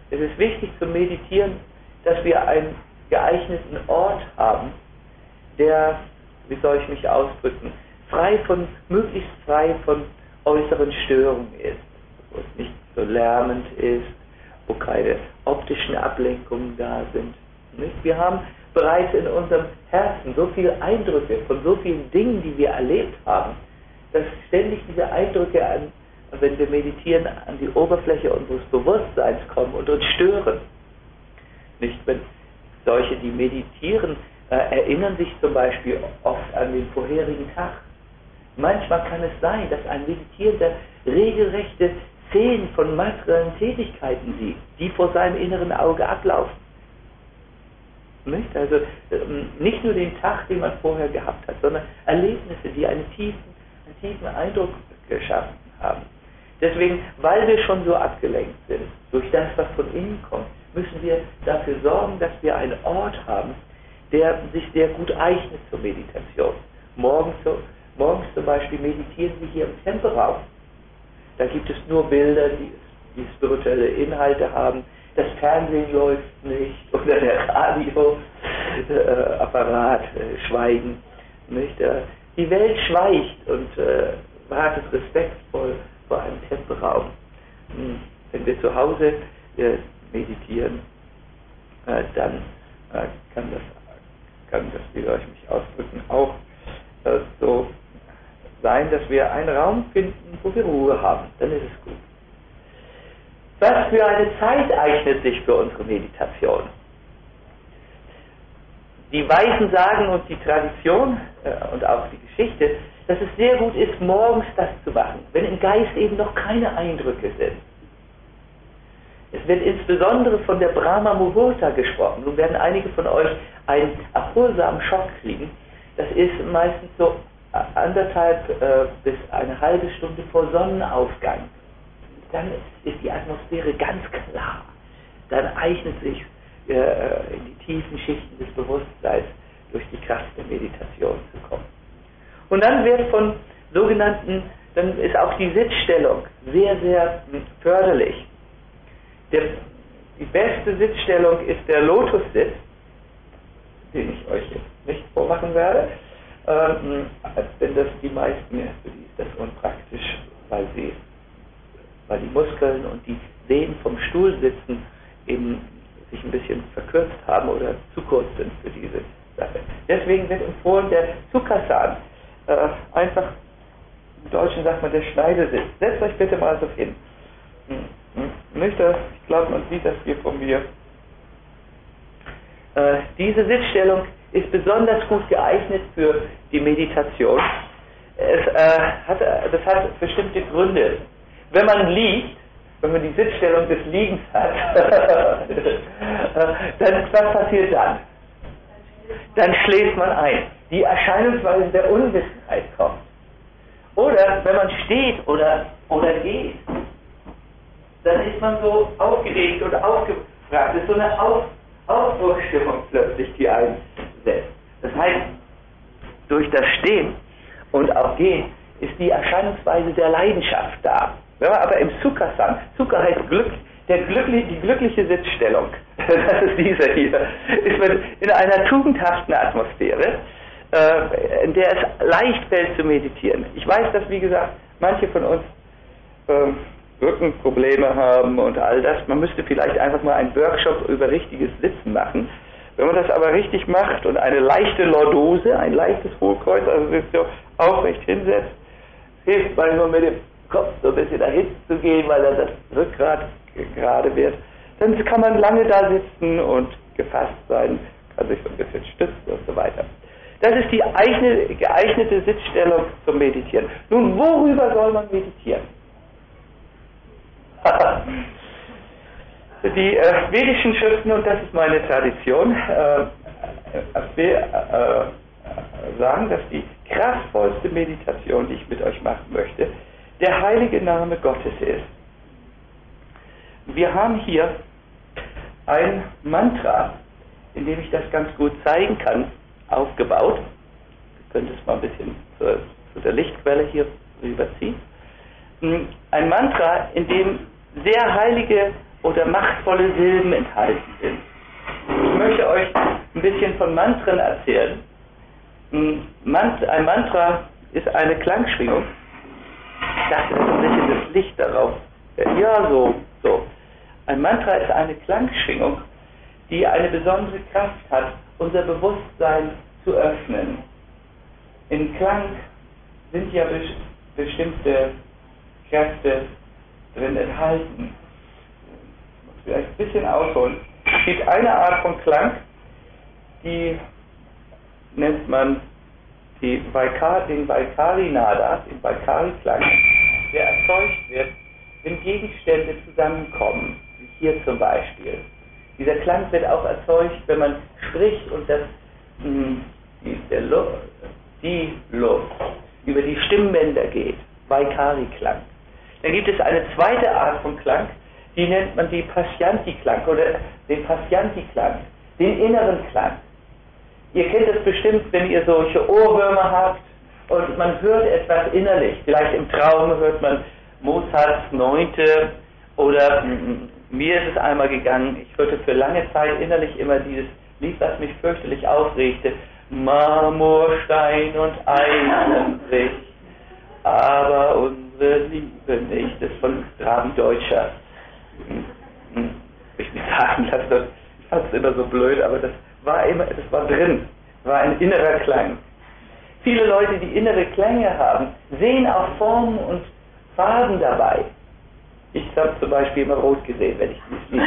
es ist wichtig zu meditieren, dass wir einen geeigneten Ort haben, der, wie soll ich mich ausdrücken, frei von, möglichst frei von äußeren Störungen ist, wo es nicht so lärmend ist, wo keine optischen Ablenkungen da sind. Nicht? Wir haben bereits in unserem Herzen so viele Eindrücke von so vielen Dingen, die wir erlebt haben, dass ständig diese Eindrücke, an, wenn wir meditieren, an die Oberfläche unseres Bewusstseins kommen und uns stören. Nicht, wenn solche, die meditieren, äh, erinnern sich zum Beispiel oft an den vorherigen Tag. Manchmal kann es sein, dass ein Meditierender regelrechte Szenen von materiellen Tätigkeiten sieht, die vor seinem inneren Auge ablaufen. Nicht? Also ähm, nicht nur den Tag, den man vorher gehabt hat, sondern Erlebnisse, die einen tiefen, einen tiefen Eindruck geschaffen haben. Deswegen, weil wir schon so abgelenkt sind, durch das, was von innen kommt, müssen wir dafür sorgen, dass wir einen Ort haben, der sich sehr gut eignet zur Meditation. Morgens, so, morgens zum Beispiel meditieren wir hier im Tempelraum. Da gibt es nur Bilder, die, die spirituelle Inhalte haben. Das Fernsehen läuft nicht oder der Radioapparat äh, äh, schweigen. Nicht? Äh, die Welt schweigt und äh, wartet respektvoll vor einem Tempelraum. Hm. Wenn wir zu Hause äh, meditieren, äh, dann äh, kann das, kann das, wie soll ich mich ausdrücken, auch äh, so sein, dass wir einen Raum finden, wo wir Ruhe haben. Dann ist es gut. Was für eine Zeit eignet sich für unsere Meditation? Die Weisen sagen und die Tradition äh, und auch die Geschichte, dass es sehr gut ist, morgens das zu machen, wenn im Geist eben noch keine Eindrücke sind. Es wird insbesondere von der Brahma Muhurta gesprochen. Nun werden einige von euch einen erholsamen Schock kriegen. Das ist meistens so anderthalb äh, bis eine halbe Stunde vor Sonnenaufgang. Dann ist die Atmosphäre ganz klar. Dann eignet sich äh, in die tiefen Schichten des Bewusstseins durch die Kraft der Meditation zu kommen. Und dann wird von sogenannten, dann ist auch die Sitzstellung sehr, sehr förderlich. Der, die beste Sitzstellung ist der Lotussitz, den ich euch jetzt nicht vormachen werde, ähm, denn das die meisten, für die ist das unpraktisch, weil sie, weil die Muskeln und die Sehnen vom Stuhlsitzen eben sich ein bisschen verkürzt haben oder zu kurz sind für diese Sache. Deswegen wird empfohlen der Sukhasana, äh, einfach, im Deutschen sagt man der Schneidersitz. Setzt euch bitte mal so hin. Nicht, ich glaube, man sieht das hier von mir. Äh, diese Sitzstellung ist besonders gut geeignet für die Meditation. Es, äh, hat, das hat bestimmte Gründe. Wenn man liegt, wenn man die Sitzstellung des Liegens hat, dann, was passiert dann? Dann schläft man ein. Die Erscheinungsweise der Unwissenheit kommt. Oder wenn man steht oder, oder geht, dann ist man so aufgeregt oder aufgefragt. Das ist so eine Auf, Aufbruchsstimmung plötzlich, die einen setzt. Das heißt, durch das Stehen und auch Gehen ist die Erscheinungsweise der Leidenschaft da. Wenn man aber im Sukhasana, Sukha heißt Glück, der glückliche, die glückliche Sitzstellung, das ist dieser hier, ist man in einer tugendhaften Atmosphäre, äh, in der es leicht fällt zu meditieren. Ich weiß, dass, wie gesagt, manche von uns äh, Rückenprobleme haben und all das. Man müsste vielleicht einfach mal einen Workshop über richtiges Sitzen machen. Wenn man das aber richtig macht und eine leichte Lordose, ein leichtes Hohlkreuz, also sich so aufrecht hinsetzt, hilft manchmal mit dem Kopf so ein bisschen dahin zu gehen, weil dann das Rückgrat gerade wird. Dann kann man lange da sitzen und gefasst sein, kann sich so ein bisschen stützen und so weiter. Das ist die eigne, geeignete Sitzstellung zum Meditieren. Nun, worüber soll man meditieren? Die äh, vedischen Schriften, und das ist meine Tradition, äh, äh, äh, sagen, dass die kraftvollste Meditation, die ich mit euch machen möchte, der heilige Name Gottes ist. Wir haben hier ein Mantra, in dem ich das ganz gut zeigen kann, aufgebaut. Ihr könnt es mal ein bisschen zu, zu der Lichtquelle hier rüberziehen. Ein Mantra, in dem sehr heilige oder machtvolle Silben enthalten sind. Ich möchte euch ein bisschen von Mantren erzählen. Ein Mantra ist eine Klangschwingung. Ich dachte, das ist ein bisschen das Licht darauf. Ja, so, so. Ein Mantra ist eine Klangschwingung, die eine besondere Kraft hat, unser Bewusstsein zu öffnen. Im Klang sind ja be- bestimmte Kräfte drin enthalten. Ich muss vielleicht ein bisschen ausholen. Es gibt eine Art von Klang, die nennt man die Vaikari, den Vaikari-Nada, den Vaikari-Klang, der erzeugt wird, wenn Gegenstände zusammenkommen, wie hier zum Beispiel. Dieser Klang wird auch erzeugt, wenn man spricht und das, mh, die, der Luft, die Luft über die Stimmbänder geht. Vaikari-Klang. Dann gibt es eine zweite Art von Klang, die nennt man die Pasyanti-Klang oder den Pasyanti-Klang, den inneren Klang. Ihr kennt das bestimmt, wenn ihr solche Ohrwürmer habt und man hört etwas innerlich. Vielleicht im Traum hört man Mozarts Neunte oder m- mir ist es einmal gegangen, ich hörte für lange Zeit innerlich immer dieses Lied, das mich fürchterlich aufregte. Marmor, Stein und Eisen bricht, aber unsere Liebe nicht. Das ist von Raben Deutscher. Hm, hm, ich mich sagen lassen, das, ich fand es immer so blöd, aber das war immer, das war drin, war ein innerer Klang. Viele Leute, die innere Klänge haben, sehen auch Formen und Farben dabei. Ich habe zum Beispiel immer rot gesehen, wenn ich dieses Lied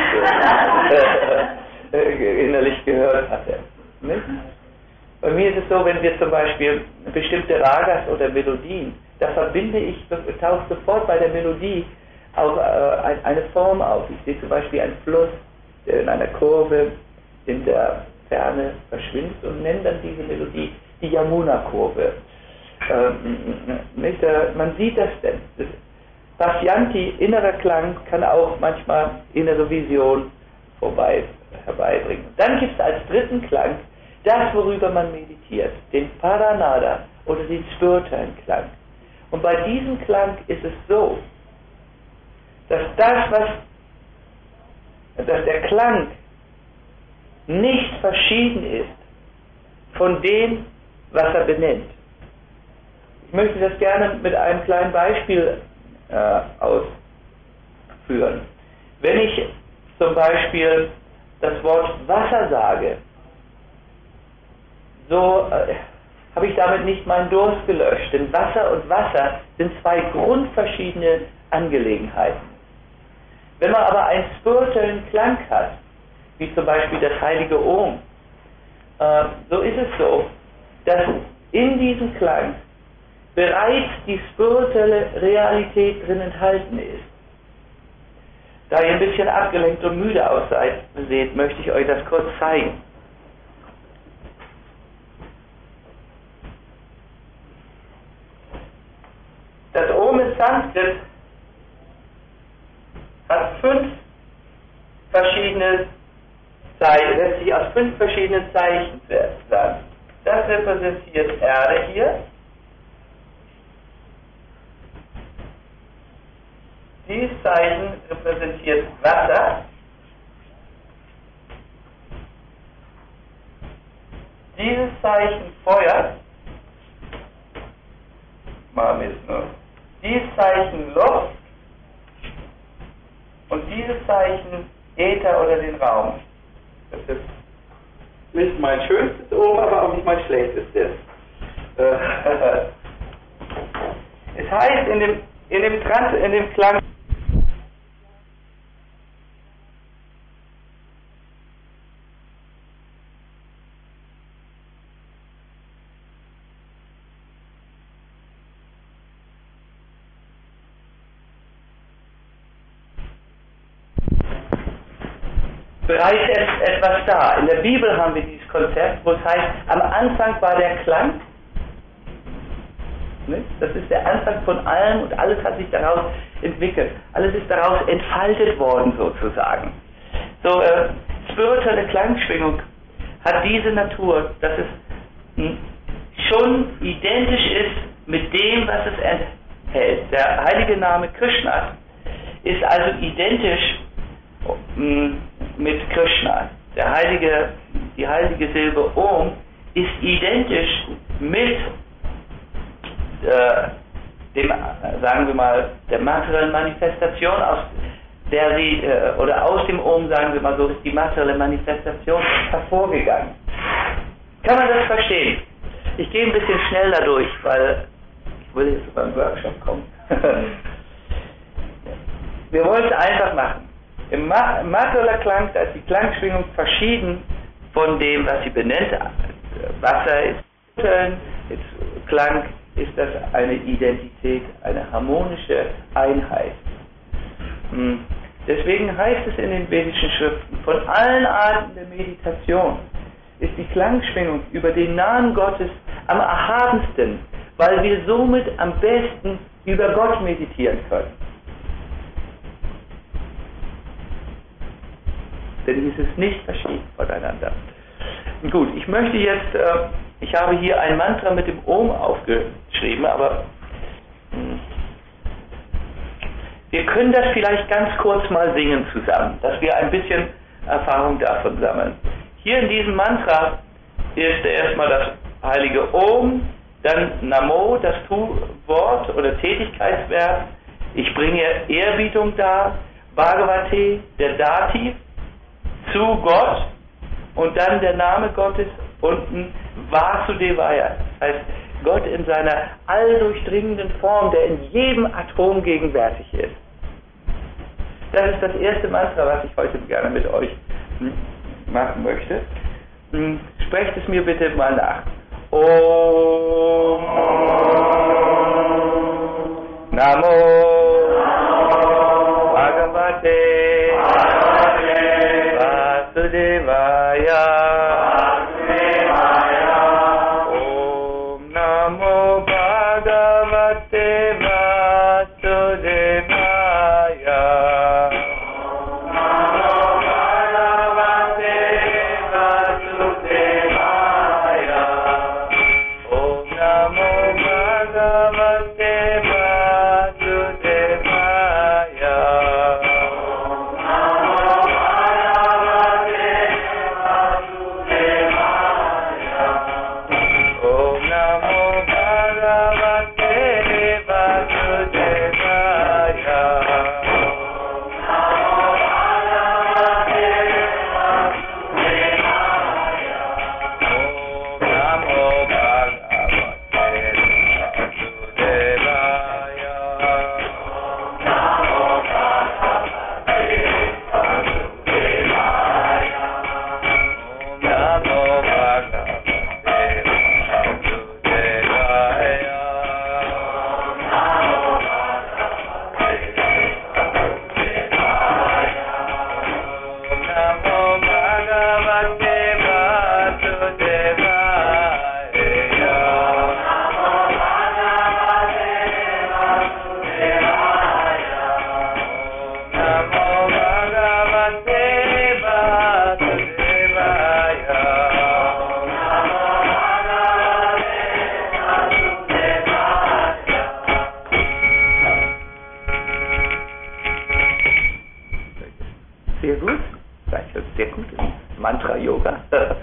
äh, innerlich gehört hatte. Nicht? Bei mir ist es so, wenn wir zum Beispiel bestimmte Ragas oder Melodien, da verbinde ich, taucht sofort bei der Melodie auch äh, eine Form auf. Ich sehe zum Beispiel einen Fluss, der in einer Kurve in der Ferne verschwindet und nenne dann diese Melodie die Yamuna-Kurve. Ähm, nicht, äh, man sieht das denn. Das Pasyanti, innerer Klang, kann auch manchmal innere Vision vorbei, herbeibringen. Dann gibt es als dritten Klang das, worüber man meditiert, den Paranada oder den spirituellen Klang. Und bei diesem Klang ist es so, dass das, was, dass der Klang nicht verschieden ist von dem, was er benennt. Ich möchte das gerne mit einem kleinen Beispiel äh, ausführen. Wenn ich zum Beispiel das Wort Wasser sage, so äh, habe ich damit nicht meinen Durst gelöscht, denn Wasser und Wasser sind zwei grundverschiedene Angelegenheiten. Wenn man aber einen spirituellen Klang hat, wie zum Beispiel das heilige Om, äh, so ist es so, dass in diesem Klang bereits die spirituelle Realität drin enthalten ist. Da ihr ein bisschen abgelenkt und müde ausseid, seht, möchte ich euch das kurz zeigen. Das Om in Sanskrit hat fünf verschiedene Zeichen, lässt sich aus fünf verschiedenen Zeichen sagen. Das repräsentiert Erde hier. Dieses Zeichen repräsentiert Wasser. Dieses Zeichen Feuer. Machen wir es nur. Dieses Zeichen Luft. Und dieses Zeichen Äther oder den Raum. Das ist nicht mein schönstes Ohr, aber auch nicht mein schlechtestes. Es heißt in dem, in dem, Trans, in dem Klang, bereits etwas da. In der Bibel haben wir dieses Konzept, wo es heißt, am Anfang war der Klang. Das ist der Anfang von allem und alles hat sich daraus entwickelt. Alles ist daraus entfaltet worden sozusagen. So, äh, spirituelle Klangschwingung hat diese Natur, dass es mh, schon identisch ist mit dem, was es enthält. Der heilige Name Krishna ist also identisch mit Krishna. Der heilige, die heilige Silbe Om ist identisch mit äh, dem, sagen wir mal, der materiellen Manifestation, aus der sie, äh, oder aus dem Om, sagen wir mal so, ist die materielle Manifestation hervorgegangen. Kann man das verstehen? Ich gehe ein bisschen schnell dadurch, weil ich will jetzt beim Workshop kommen. Wir wollen es einfach machen. Im Ma- materieller Klang, da ist die Klangschwingung verschieden von dem, was sie benennt. Wasser ist ist Klang, ist das eine Identität, eine harmonische Einheit. Hm. Deswegen heißt es in den vedischen Schriften, von allen Arten der Meditation ist die Klangschwingung über den Namen Gottes am erhabensten, weil wir somit am besten über Gott meditieren können. Denn es ist nicht verschieden voneinander. Gut, ich möchte jetzt, äh, ich habe hier ein Mantra mit dem Om aufgeschrieben, aber mh, wir können das vielleicht ganz kurz mal singen zusammen, dass wir ein bisschen Erfahrung davon sammeln. Hier in diesem Mantra ist erstmal das heilige Om, dann Namo, das Tu-Wort oder Tätigkeitsverb. Ich bringe Ehrbietung dar, Bhagavate, der Dativ, zu Gott und dann der Name Gottes unten Vasudevaya. Das heißt, Gott in seiner alldurchdringenden Form, der in jedem Atom gegenwärtig ist. Das ist das erste Mantra, was ich heute gerne mit euch machen möchte. Sprecht es mir bitte mal nach. Om Namo Bhagavate Vasudevaya. Om Namo Bhagavate Vasudevaya. Om Namo Bhagavate Vasudevaya. Om Namo Bhagavate Vasudevaya. Sehr gut, sehr gut, Mantra-Yoga.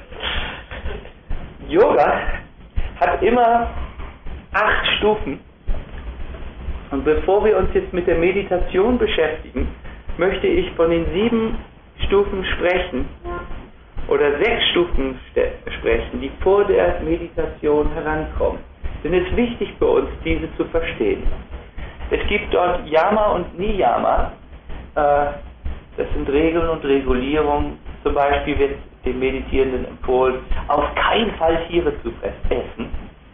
Yoga hat immer acht Stufen und bevor wir uns jetzt mit der Meditation beschäftigen, möchte ich von den sieben Stufen sprechen oder sechs Stufen sprechen, die vor der Meditation herankommen. Denn es ist wichtig für uns, diese zu verstehen. Es gibt dort Yama und Niyama, äh, das sind Regeln und Regulierungen. Zum Beispiel wird dem Meditierenden empfohlen, auf keinen Fall Tiere zu essen.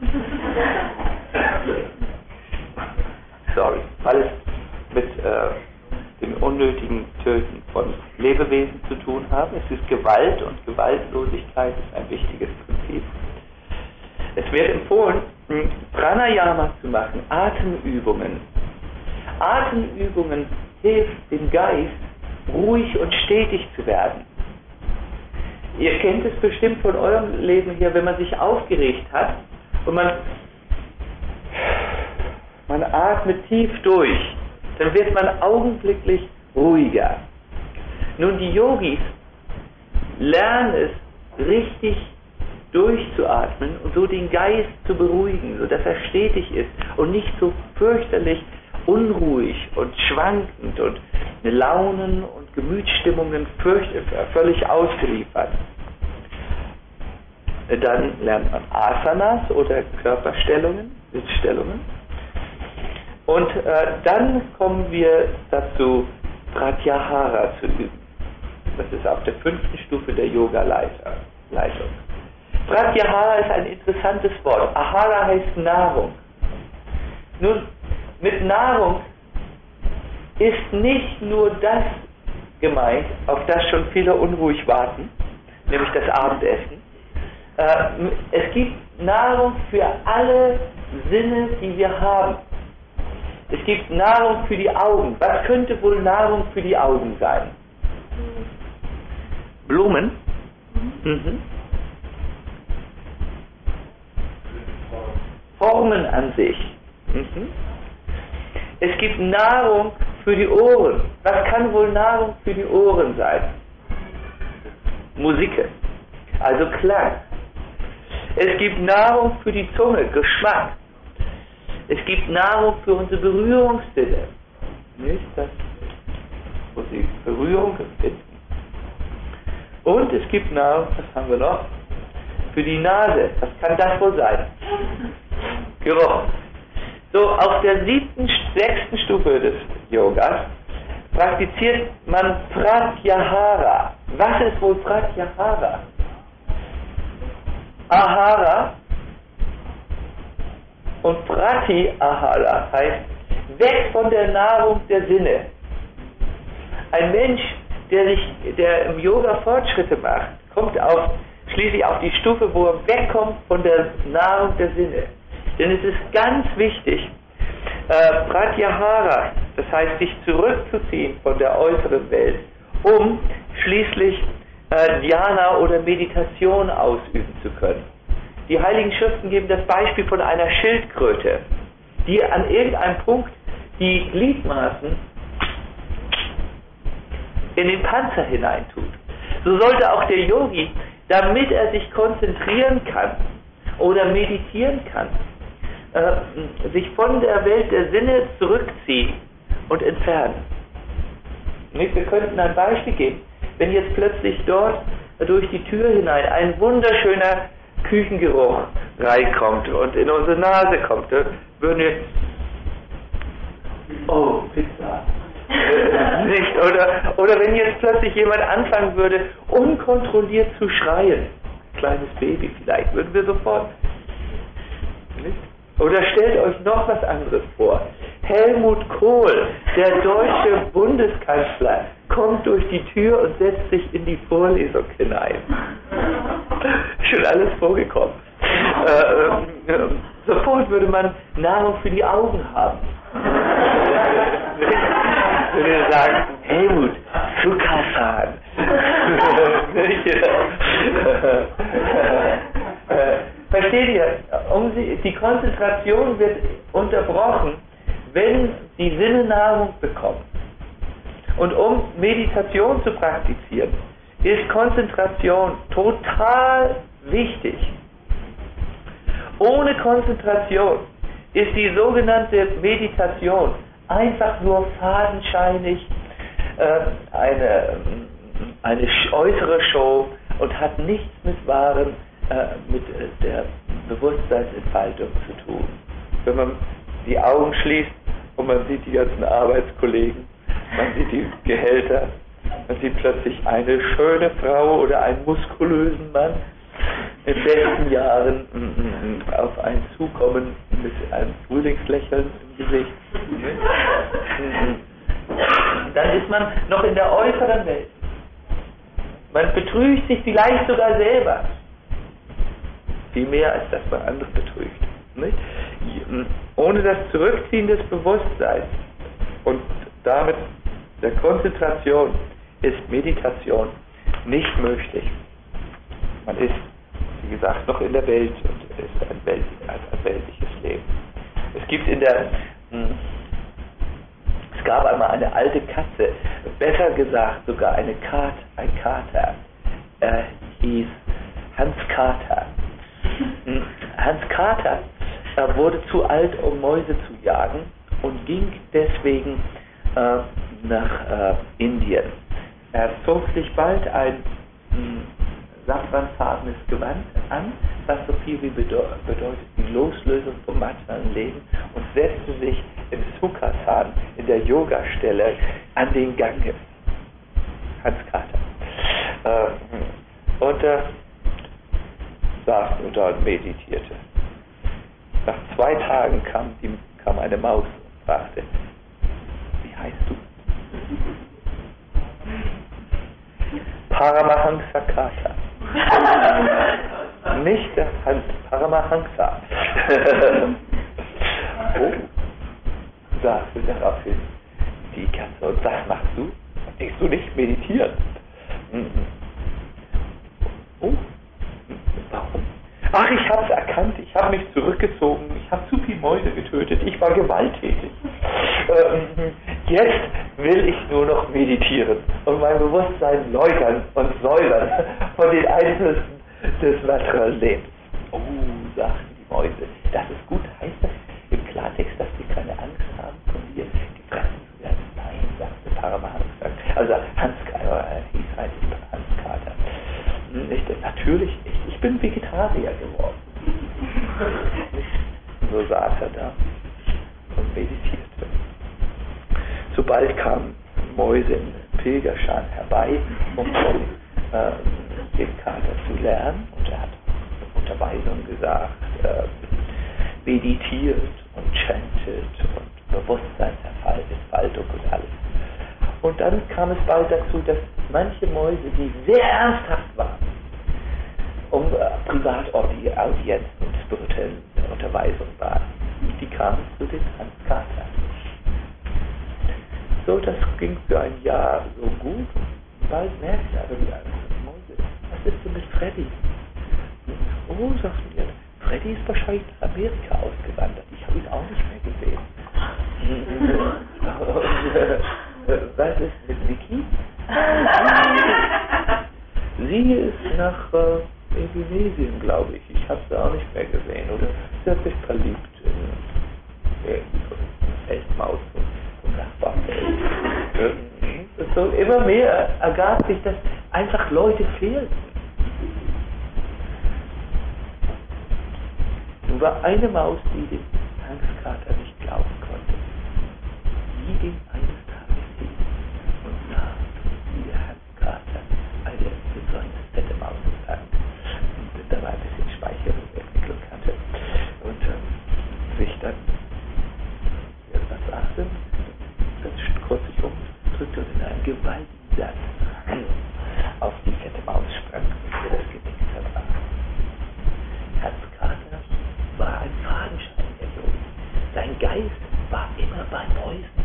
Sorry, weil es mit äh, dem unnötigen Töten von Lebewesen zu tun hat. Es ist Gewalt und Gewaltlosigkeit ist ein wichtiges Prinzip. Es wird empfohlen, Pranayama zu machen, Atemübungen. Atemübungen hilft dem Geist, ruhig und stetig zu werden. Ihr kennt es bestimmt von eurem Leben hier, wenn man sich aufgeregt hat und man, man atmet tief durch, dann wird man augenblicklich ruhiger. Nun, die Yogis lernen es richtig durchzuatmen und so den Geist zu beruhigen, sodass er stetig ist und nicht so fürchterlich unruhig und schwankend und Launen und Gemütsstimmungen fürcht, völlig ausgeliefert. Dann lernt man Asanas oder Körperstellungen, Sitzstellungen. Und äh, dann kommen wir dazu, Pratyahara zu üben. Das ist auf der fünften Stufe der Yoga-Leitung. Pratyahara ist ein interessantes Wort. Ahara heißt Nahrung. Nun, mit Nahrung ist nicht nur das gemeint, auf das schon viele unruhig warten, nämlich das Abendessen. Äh, es gibt Nahrung für alle Sinne, die wir haben. Es gibt Nahrung für die Augen. Was könnte wohl Nahrung für die Augen sein? Blumen? Mhm. Formen an sich. Mhm. Es gibt Nahrung für die Ohren. Was kann wohl Nahrung für die Ohren sein? Musik, also Klang. Es gibt Nahrung für die Zunge, Geschmack. Es gibt Nahrung für unsere Berührungssinne. Nicht das, wo sie Berührung empfinden. Und es gibt Nahrung, was haben wir noch? Für die Nase. Was kann das wohl sein? Geruch. So, auf der siebten, sechsten Stufe des Yogas praktiziert man Pratyahara. Was ist wohl Pratyahara? Ahara und Pratyahara heißt weg von der Nahrung der Sinne. Ein Mensch, der sich, der im Yoga Fortschritte macht, kommt auf, schließlich auf die Stufe, wo er wegkommt von der Nahrung der Sinne. Denn es ist ganz wichtig, äh, Pratyahara, das heißt sich zurückzuziehen von der äußeren Welt, um schließlich äh, Dhyana oder Meditation ausüben zu können. Die Heiligen Schriften geben das Beispiel von einer Schildkröte, die an irgendeinem Punkt die Gliedmaßen in den Panzer hineintut. So sollte auch der Yogi, damit er sich konzentrieren kann oder meditieren kann, äh, sich von der Welt der Sinne zurückziehen und entfernen. Wir könnten ein Beispiel geben. Wenn jetzt plötzlich dort durch die Tür hinein ein wunderschöner Küchengeruch reinkommt und in unsere Nase kommt, würden wir, oh, Pizza. äh, nicht, oder, oder wenn jetzt plötzlich jemand anfangen würde, unkontrolliert zu schreien, kleines Baby vielleicht, würden wir sofort, nicht? Oder stellt euch noch was anderes vor. Helmut Kohl, der deutsche Bundeskanzler, kommt durch die Tür und setzt sich in die Vorlesung hinein. Schon alles vorgekommen. Äh, äh, sofort würde man Nahrung für die Augen haben. Würde sagen, Helmut, Zuckerfahren. Versteht ihr? Um sie, die Konzentration wird unterbrochen, wenn die Sinne Nahrung bekommen. Und um Meditation zu praktizieren, ist Konzentration total wichtig. Ohne Konzentration ist die sogenannte Meditation einfach nur fadenscheinig, äh, eine, eine äußere Show und hat nichts mit wahren, äh, mit der Bewusstseinsentfaltung zu tun. Wenn man die Augen schließt und man sieht die ganzen Arbeitskollegen, man sieht die Gehälter, man sieht plötzlich eine schöne Frau oder einen muskulösen Mann in besten Jahren mm, mm, auf einen zukommen mit einem Frühlingslächeln im Gesicht. Dann ist man noch in der äußeren Welt. Man betrügt sich vielleicht sogar selber. Viel mehr, als dass man andere betrügt. Nicht? Ohne das Zurückziehen des Bewusstseins und damit der Konzentration ist Meditation nicht möglich. Man ist, wie gesagt, noch in der Welt und ist ein, Welt, ein weltliches Leben. Es gibt in der, es gab einmal eine alte Katze, besser gesagt sogar eine Kater, ein Kater, äh, hieß Hans Kater. Hans Kater äh, wurde zu alt, um Mäuse zu jagen und ging deswegen äh, nach äh, Indien. Er zog sich bald ein safranfarbenes Gewand an, was so viel wie bedeutet, bedeutet die Loslösung vom materiellen Leben, und setzte sich im Sukhasana, in der Yogastelle, an den Ganges. Hans Kater. Äh, und er saß da und meditierte. Nach zwei Tagen kam, die, kam eine Maus und fragte: Wie heißt du? Paramahansa Kata. Nicht der Hans Paramahansa. Oh, sagte daraufhin die Katze. Und was machst du? Denkst du nicht meditieren? Oh, warum? Ach, ich hab's erkannt. Ich habe mich zurückgezogen. Ich habe zu viele Mäuse getötet. Ich war gewalttätig. Ähm, jetzt will ich nur noch meditieren und mein Bewusstsein läutern und säubern von den Einflüssen des materiellen Lebens. Oh, sagten die Mäuse, das ist gut. Heißt das im Klartext, dass wir keine Angst haben, von dir gefressen zu werden? Nein, sagte Paramahansa. Also Hans Kater, äh, hieß eigentlich Hans Kater. Ich, natürlich nicht. Ich bin Vegetarier geworden. So saß er da und meditierte. Sobald kamen Mäuse in Pilgerscharen herbei, um von äh, dem Kater zu lernen, und er hat Unterweisung gesagt, äh, meditiert und chantet und Bewusstseinserfaltung und alles. Und dann kam es bald dazu, dass manche Mäuse, die sehr ernsthaft waren, um äh, Privataudienzen und spirituellen Unterweisungen waren, die kamen zu den Hans Kater. So, das ging für ein Jahr so gut. Bald merkte aber die anderen Mäuse: Was ist denn mit Freddy? Oh, sagten wir, Freddy ist wahrscheinlich nach Amerika ausgewandert. Ich habe ihn auch nicht mehr gesehen. Und, äh, was ist mit Vicky? Sie ist nach äh, Indonesien, glaube ich. Ich habe sie auch nicht mehr gesehen. Oder sie hat sich verliebt in äh, Feldmaus. So immer mehr ergab sich, dass einfach Leute fehlten. Nun war eine Maus, die dem Hans Kater nicht glauben konnte. Die ging eines Tages hin und sah, wie der Hans Kater eine besonders fette Maus fand und dabei ein bisschen Speichelentwicklung hatte und äh, sich dann etwas sagte, ganz kurz sich umdrückte und in einem gewaltigen Satz auf die fette Maus sprang und ihr das Genick zerbrach. Hans Kater war ein Fadenschein, der Junge. Sein Geist war immer bei Mäusen,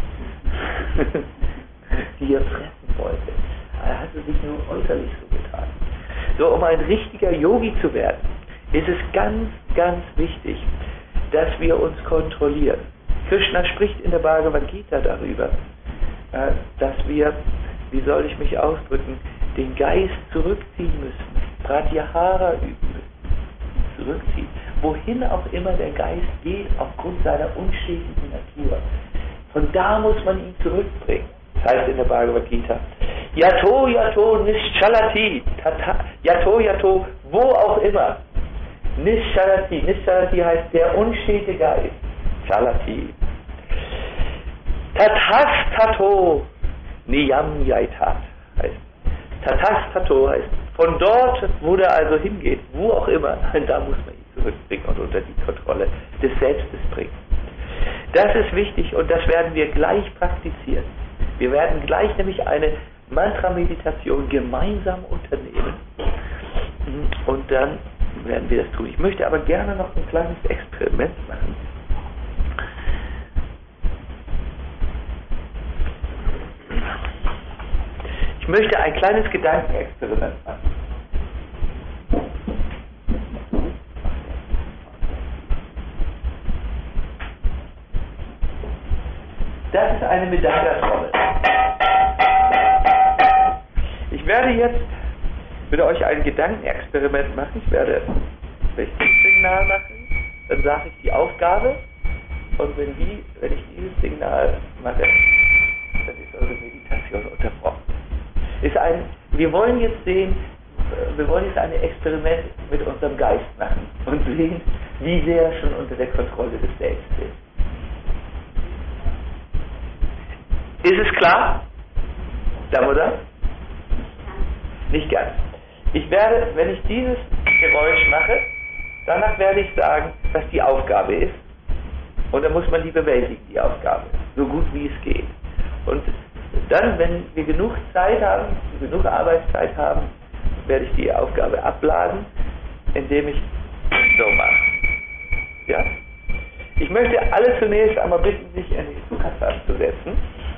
die er fressen wollte. Er hatte sich nur äußerlich so getan. So, um ein richtiger Yogi zu werden, ist es ganz, ganz wichtig, dass wir uns kontrollieren. Krishna spricht in der Bhagavad Gita darüber, dass wir, wie soll ich mich ausdrücken, den Geist zurückziehen müssen, Pratyahara üben müssen, zurückziehen, wohin auch immer der Geist geht, aufgrund seiner unstetigen Natur. Von da muss man ihn zurückbringen. Das heißt in der Bhagavad Gita, Yato Yato Nischalati, tata, Yato Yato, wo auch immer, Nischalati, Nischalati heißt der unstete Geist, Chalati, Tatastato Niyam Yaitat heißt. Tatastato heißt, von dort, wo der also hingeht, wo auch immer, da muss man ihn zurückbringen und unter die Kontrolle des Selbstes bringen. Das ist wichtig und das werden wir gleich praktizieren. Wir werden gleich nämlich eine Mantra-Meditation gemeinsam unternehmen und dann werden wir das tun. Ich möchte aber gerne noch ein kleines Experiment machen. Ich möchte ein kleines Gedankenexperiment machen. Das ist eine Medaillentrommel. werde jetzt mit euch ein Gedankenexperiment machen. Ich werde ein Signal machen, dann sage ich die Aufgabe und wenn, die, wenn ich dieses Signal mache, dann ist eure Meditation unterbrochen. Ist ein, wir wollen jetzt sehen, wir wollen jetzt ein Experiment mit unserem Geist machen und sehen, wie sehr er schon unter der Kontrolle des Selbst ist. Ist es klar? Damodar? Nicht ganz. Ich werde, wenn ich dieses Geräusch mache, danach werde ich sagen, was die Aufgabe ist. Und dann muss man die bewältigen, die Aufgabe. So gut wie es geht. Und dann, wenn wir genug Zeit haben, genug Arbeitszeit haben, werde ich die Aufgabe abladen, indem ich so mache. Ja? Ich möchte alle zunächst einmal bitten, sich in die Sukasa zu setzen.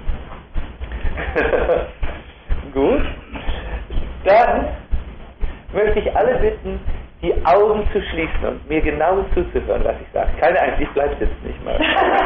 Gut. Dann möchte ich alle bitten, die Augen zu schließen und mir genau zuzuhören, was ich sage. Keine Angst, ich bleibe sitzen, nicht mal.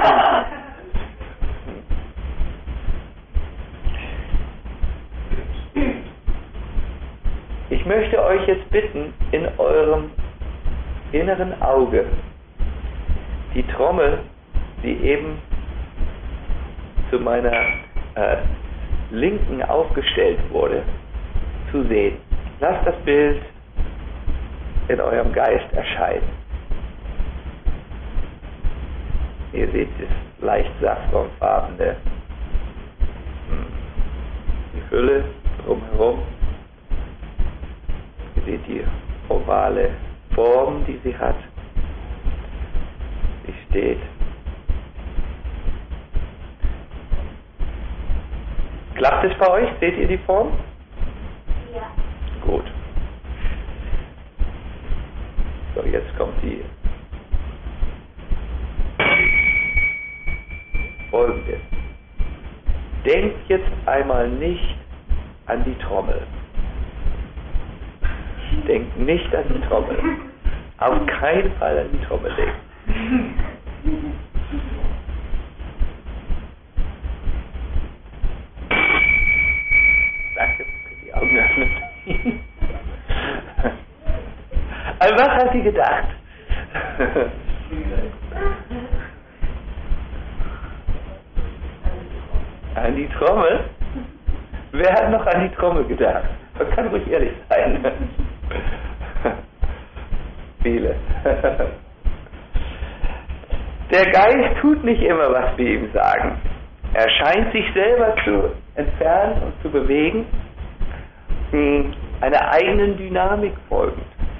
Ich möchte euch jetzt bitten, in eurem inneren Auge die Trommel, die eben zu meiner äh, Linken aufgestellt wurde, zu sehen. Lasst das Bild in eurem Geist erscheinen. Ihr seht das leicht saffronfarbene, die Hülle drumherum. Ihr seht die ovale Form, die sie hat. Sie steht. Klappt es bei euch? Seht ihr die Form? Ja. Gut. So, jetzt kommt die folgende. Denkt jetzt einmal nicht an die Trommel. Denkt nicht an die Trommel. Auf keinen Fall an die Trommel denken. Danke für die Augen öffnen. An was hat sie gedacht? An die Trommel? Wer hat noch an die Trommel gedacht? Man kann ruhig ehrlich sein. Viele. Der Geist tut nicht immer, was wir ihm sagen. Er scheint sich selber zu entfernen und zu bewegen, einer eigenen Dynamik folgend.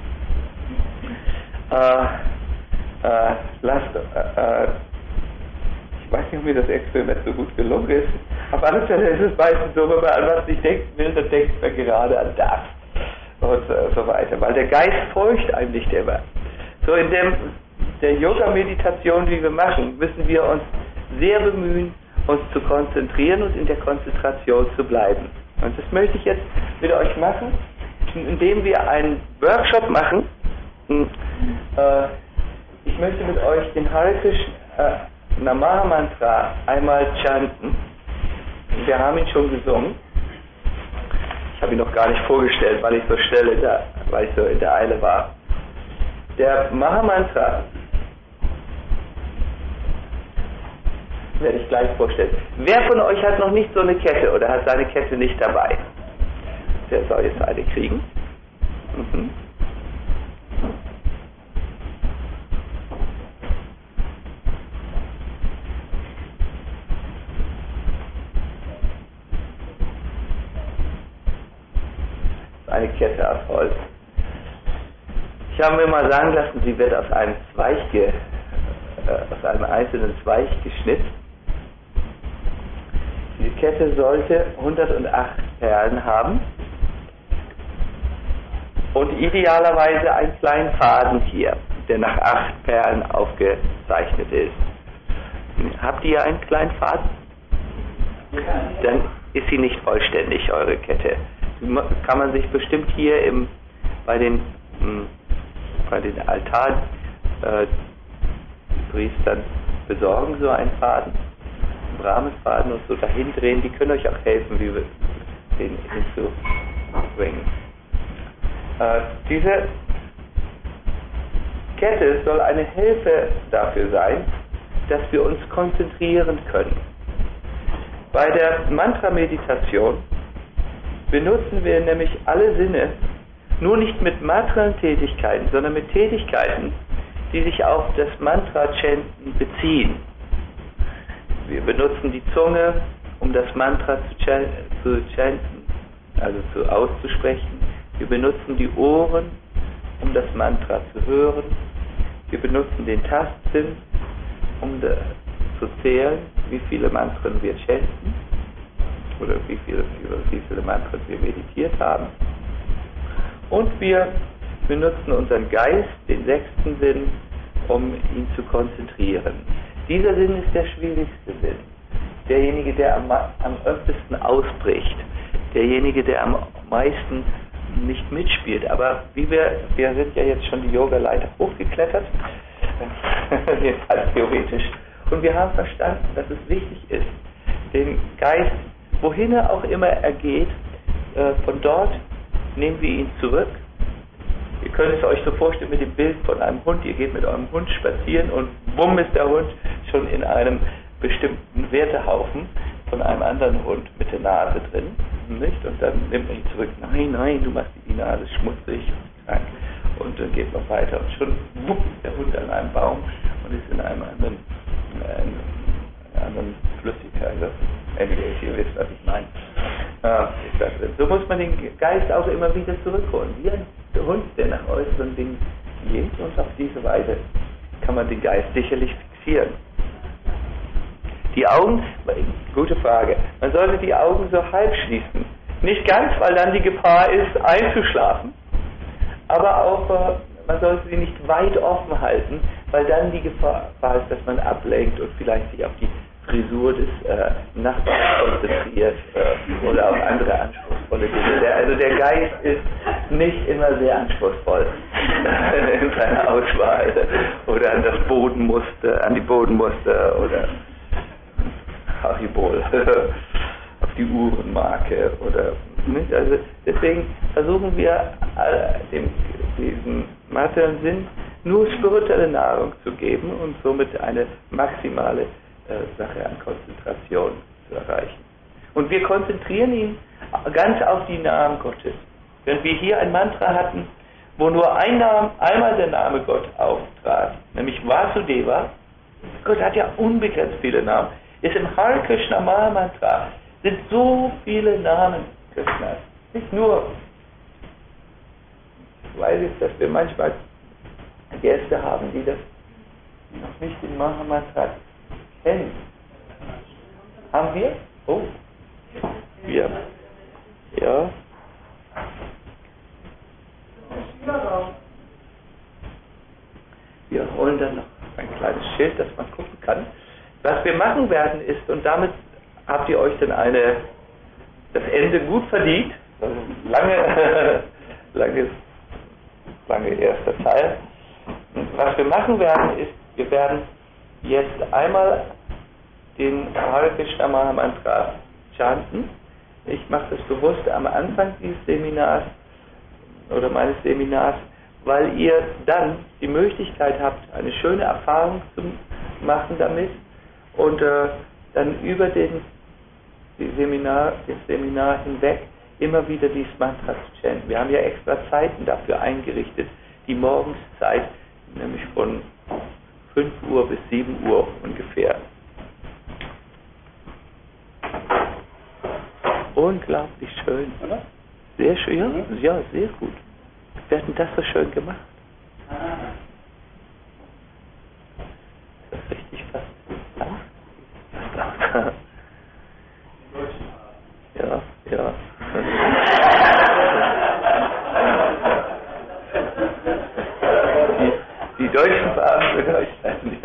Äh, äh, lasst, äh, äh, ich weiß nicht, ob mir das Experiment so gut gelungen ist. Auf alle Fälle ist es meistens so, wenn man an was nicht denken will, dann denkt man gerade an das und äh, so weiter. Weil der Geist folgt einem nicht immer. So in dem, der Yoga-Meditation, die wir machen, müssen wir uns sehr bemühen, uns zu konzentrieren und in der Konzentration zu bleiben. Und das möchte ich jetzt mit euch machen, indem wir einen Workshop machen. Äh, ich möchte mit euch den Hare Krishna äh, Namaha Mantra einmal chanten. Wir haben ihn schon gesungen. Ich habe ihn noch gar nicht vorgestellt, weil ich so schnell in der, weil ich so in der Eile war. Der Maha Mantra werde ich gleich vorstellen. Wer von euch hat noch nicht so eine Kette oder hat seine Kette nicht dabei? Der soll jetzt eine kriegen. Mhm. Eine Kette aus Holz. Ich habe mir mal sagen lassen, sie wird aus einem Zweig, ge, äh, aus einem einzelnen Zweig geschnitzt. Diese Kette sollte hundertacht Perlen haben und idealerweise einen kleinen Faden hier, der nach acht Perlen aufgezeichnet ist. Habt ihr einen kleinen Faden? Dann ist sie nicht vollständig, eure Kette. Kann man sich bestimmt hier im, bei den, mh, bei den Altarpriestern äh, besorgen, so einen Faden, einen Brahmenfaden und so dahin drehen. Die können euch auch helfen, wie wir den hinzu bringen. Äh, diese Kette soll eine Hilfe dafür sein, dass wir uns konzentrieren können. Bei der Mantra-Meditation benutzen wir nämlich alle Sinne, nur nicht mit materiellen Tätigkeiten, sondern mit Tätigkeiten, die sich auf das Mantra-Chanten beziehen. Wir benutzen die Zunge, um das Mantra zu chanten, also zu auszusprechen. Wir benutzen die Ohren, um das Mantra zu hören. Wir benutzen den Tastsinn, um de, zu zählen, wie viele Mantren wir chanten oder wie viele, über wie viele Mantren wir meditiert haben. Und wir benutzen unseren Geist, den sechsten Sinn, um ihn zu konzentrieren. Dieser Sinn ist der schwierigste Sinn. Derjenige, der am, am öftesten ausbricht. Derjenige, der am meisten nicht mitspielt. Aber wie wir, wir sind ja jetzt schon die Yoga-Leiter hochgeklettert, jedenfalls theoretisch, und wir haben verstanden, dass es wichtig ist, den Geist, wohin er auch immer er geht, äh, von dort nehmen wir ihn zurück. Ihr könnt es euch so vorstellen mit dem Bild von einem Hund. Ihr geht mit eurem Hund spazieren und bumm ist der Hund schon in einem bestimmten Wertehaufen von einem anderen Hund mit der Nase drin. Nicht? Und dann nimmt man ihn zurück. Nein, nein, du machst die Nase schmutzig und krank. Und dann geht man weiter. Und schon wupp, ist der Hund an einem Baum und ist in einem anderen, äh, anderen Flüssigkeit. Also, anyways, ihr wisst, was ich meine. Äh, so muss man den Geist auch immer wieder zurückholen. Wie ein Hund, der nach äußeren Dingen geht. Und auf diese Weise kann man den Geist sicherlich fixieren. Die Augen, gute Frage, man sollte die Augen so halb schließen. Nicht ganz, weil dann die Gefahr ist, einzuschlafen, aber auch, äh, man sollte sie nicht weit offen halten, weil dann die Gefahr ist, dass man ablenkt und vielleicht sich auf die Frisur des äh, Nachbarn konzentriert äh, oder auf andere anspruchsvolle Dinge. Der, also der Geist ist nicht immer sehr anspruchsvoll in seiner Auswahl oder an das Bodenmuster, an die Bodenmuster oder Haribol auf die Uhrenmarke oder nicht. Also deswegen versuchen wir dem, diesem materiellen Sinn nur spirituelle Nahrung zu geben und somit eine maximale äh, Sache an Konzentration zu erreichen. Und wir konzentrieren ihn ganz auf die Namen Gottes. Wenn wir hier ein Mantra hatten, wo nur ein Name, einmal der Name Gott auftrat, nämlich Vasudeva, Gott hat ja unbegrenzt viele Namen. Ist im Hare Krishna Maha Mantra sind so viele Namen Krishnas. Nicht nur, ich weiß jetzt, dass wir manchmal Gäste haben, die das noch nicht in Maha Mantra kennen. Haben wir? Oh. Wir. Ja. Wir holen dann noch ein kleines Schild, dass man gucken kann. Was wir machen werden ist, und damit habt ihr euch dann eine, das Ende gut verdient, also lange, lange, lange erster Teil. Und was wir machen werden ist, wir werden jetzt einmal den Hare Krishna Maha Mantra chanten. Ich mache das bewusst am Anfang dieses Seminars oder meines Seminars, weil ihr dann die Möglichkeit habt, eine schöne Erfahrung zu machen damit und äh, dann über den die Seminar, das Seminar hinweg immer wieder dieses Mantra zu chanten. Wir haben ja extra Zeiten dafür eingerichtet, die Morgenszeit, nämlich von fünf Uhr bis sieben Uhr ungefähr. Unglaublich schön, oder? Sehr schön, ja, ja, sehr gut. Wer hat denn das so schön gemacht? Das ist richtig fast. Fast ja, ja. Die, die deutschen Farben beleuchten.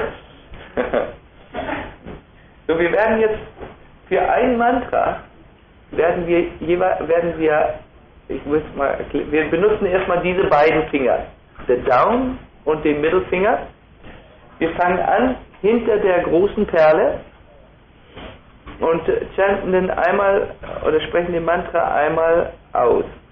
So, wir werden jetzt für ein Mantra werden wir jeweils werden wir ich muss mal erklären, wir benutzen erstmal diese beiden Finger, der Daumen und den Mittelfinger. Wir fangen an hinter der großen Perle und chanten den einmal oder sprechen den Mantra einmal aus.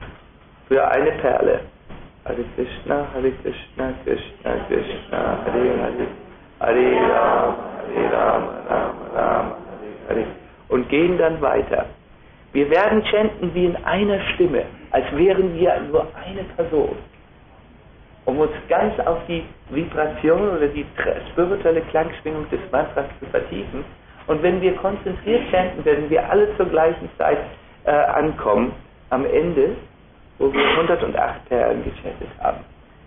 für eine Perle. Hare Krishna, Hare Krishna, Krishna Krishna, Hare Hare, Hare Rama, Hare Rama, Rama Rama, Hare Hare. Und gehen dann weiter. Wir werden chanten wie in einer Stimme, als wären wir nur eine Person, um uns ganz auf die Vibration oder die spirituelle Klangschwingung des Mantras zu vertiefen. Und wenn wir konzentriert chanten, werden wir alle zur gleichen Zeit äh, ankommen, am Ende, wo wir hundertacht Perlen gechantet haben.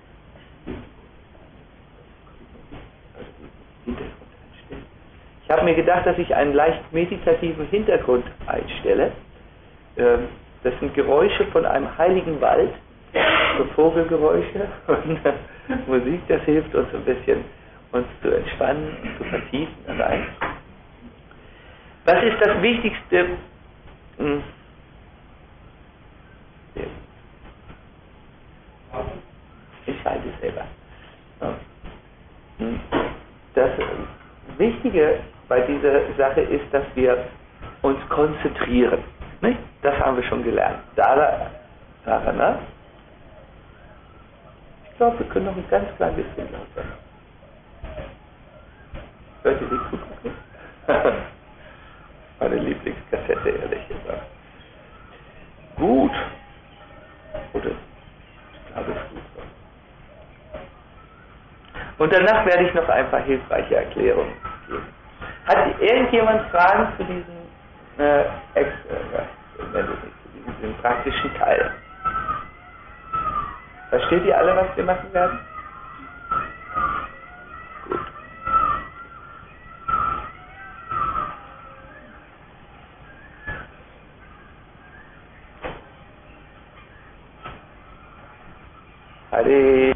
Ich habe mir gedacht, dass ich einen leicht meditativen Hintergrund einstelle. Das sind Geräusche von einem heiligen Wald, so Vogelgeräusche und Musik, das hilft uns ein bisschen, uns zu entspannen und zu vertiefen. Allein. Was ist das Wichtigste? Hm. Entscheide selber. Das Wichtige bei dieser Sache ist, dass wir uns konzentrieren. Nicht? Das haben wir schon gelernt. Sarah, Sarah, ne? Ich glaube, wir können noch ein ganz klein bisschen lauter. Hört ihr die Kuckuck? Meine Lieblingskassette, ehrlich gesagt. Gut. Oder? Ich glaube, es ist gut. Und danach werde ich noch ein paar hilfreiche Erklärungen geben. Hat irgendjemand Fragen zu diesem äh, Ex äh, zu diesem praktischen Teil? Versteht ihr alle, was wir machen werden? Gut. Hare.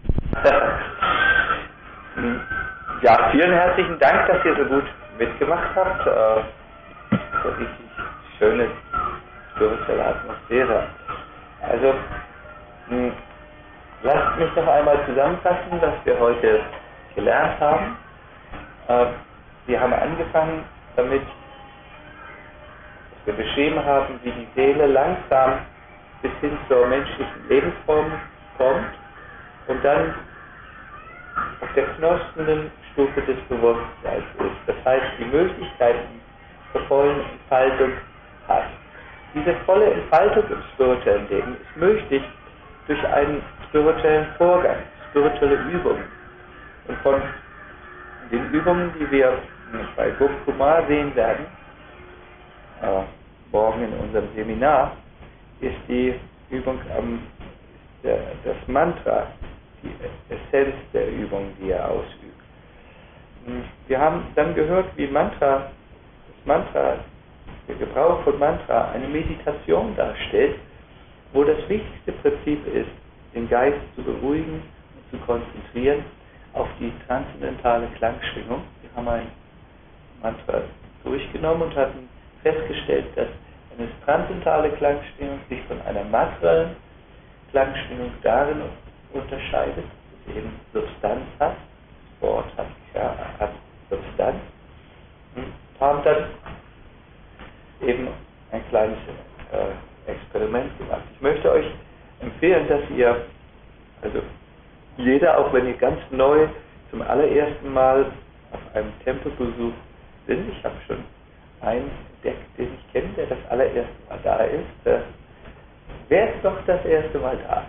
Ja, vielen herzlichen Dank, dass ihr so gut mitgemacht habt. Äh, so richtig schöne spirituelle Atmosphäre. Also, mh, lasst mich noch einmal zusammenfassen, was wir heute gelernt haben. Äh, wir haben angefangen damit, dass wir beschrieben haben, wie die Seele langsam bis hin zur menschlichen Lebensform kommt und dann auf der knospenden Stufe des Bewusstseins ist. Das heißt, die Möglichkeiten zur vollen Entfaltung hat. Diese volle Entfaltung im spirituellen Leben ist möglich durch einen spirituellen Vorgang, spirituelle Übungen. Und von den Übungen, die wir bei Gopa Kumar sehen werden, äh, morgen in unserem Seminar, ist die Übung am der, das Mantra, die Essenz der Übung, die er ausübt. Wir haben dann gehört, wie Mantra, das Mantra, der Gebrauch von Mantra eine Meditation darstellt, wo das wichtigste Prinzip ist, den Geist zu beruhigen und zu konzentrieren auf die transzendentale Klangschwingung. Wir haben ein Mantra durchgenommen und hatten festgestellt, dass eine transzendentale Klangschwingung sich von einer materiellen Klangschwingung darin unterscheidet, dass es eben Substanz hat, das Wort hat, ja, hat Substanz, und haben dann eben ein kleines äh, Experiment gemacht. Ich möchte euch empfehlen, dass ihr, also jeder, auch wenn ihr ganz neu zum allerersten Mal auf einem Tempelbesuch sind, ich habe schon einen entdeckt, den ich kenne, der das allererste Mal da ist, äh, wer ist doch das erste Mal da?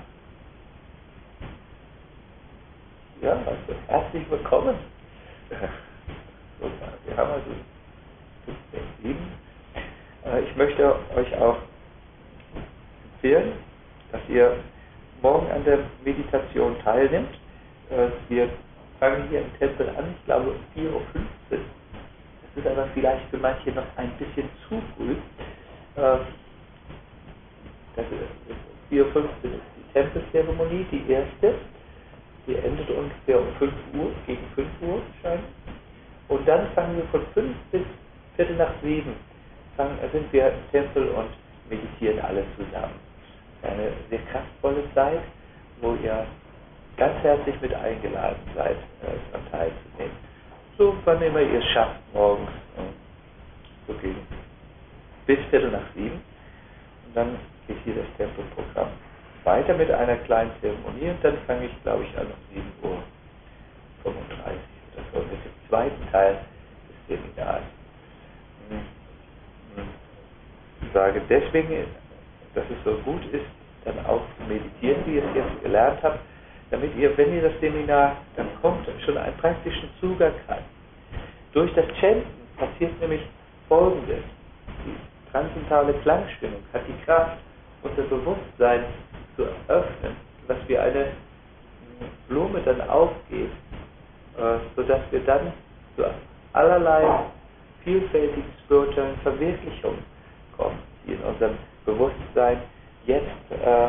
Ja, also herzlich willkommen. Wir haben also fünf, sechs, sieben. Ich möchte euch auch empfehlen, dass ihr morgen an der Meditation teilnimmt. Wir fangen hier im Tempel an, ich glaube um vier Uhr fünfzehn. Das ist aber vielleicht für manche noch ein bisschen zu früh. Das ist um vier Uhr fünfzehn ist die Tempelzeremonie, die erste. Die endet ungefähr um fünf Uhr, gegen fünf Uhr wahrscheinlich. Und dann fangen wir von fünf bis Viertel nach sieben, fangen, sind wir im Tempel und meditieren alle zusammen. Eine sehr kraftvolle Zeit, wo ihr ganz herzlich mit eingeladen seid, äh, daran teilzunehmen. So, wann immer ihr es schafft, morgens, äh, so gegen bis Viertel nach sieben. Und dann geht hier das Tempelprogramm weiter mit einer kleinen Zeremonie und dann fange ich, glaube ich, an um sieben Uhr fünfunddreißig oder so mit dem zweiten Teil des Seminars. Ich sage deswegen, dass es so gut ist, dann auch zu meditieren, wie ihr es jetzt gelernt habt, damit ihr, wenn ihr das Seminar dann kommt, schon einen praktischen Zugang habt. Durch das Chanten passiert nämlich Folgendes. Die transzendentale Klangstimmung hat die Kraft, unser Bewusstsein zu öffnen, dass wir eine Blume dann aufgeht, sodass wir dann zu allerlei vielfältigen spirituellen Verwirklichungen kommen, die in unserem Bewusstsein jetzt äh,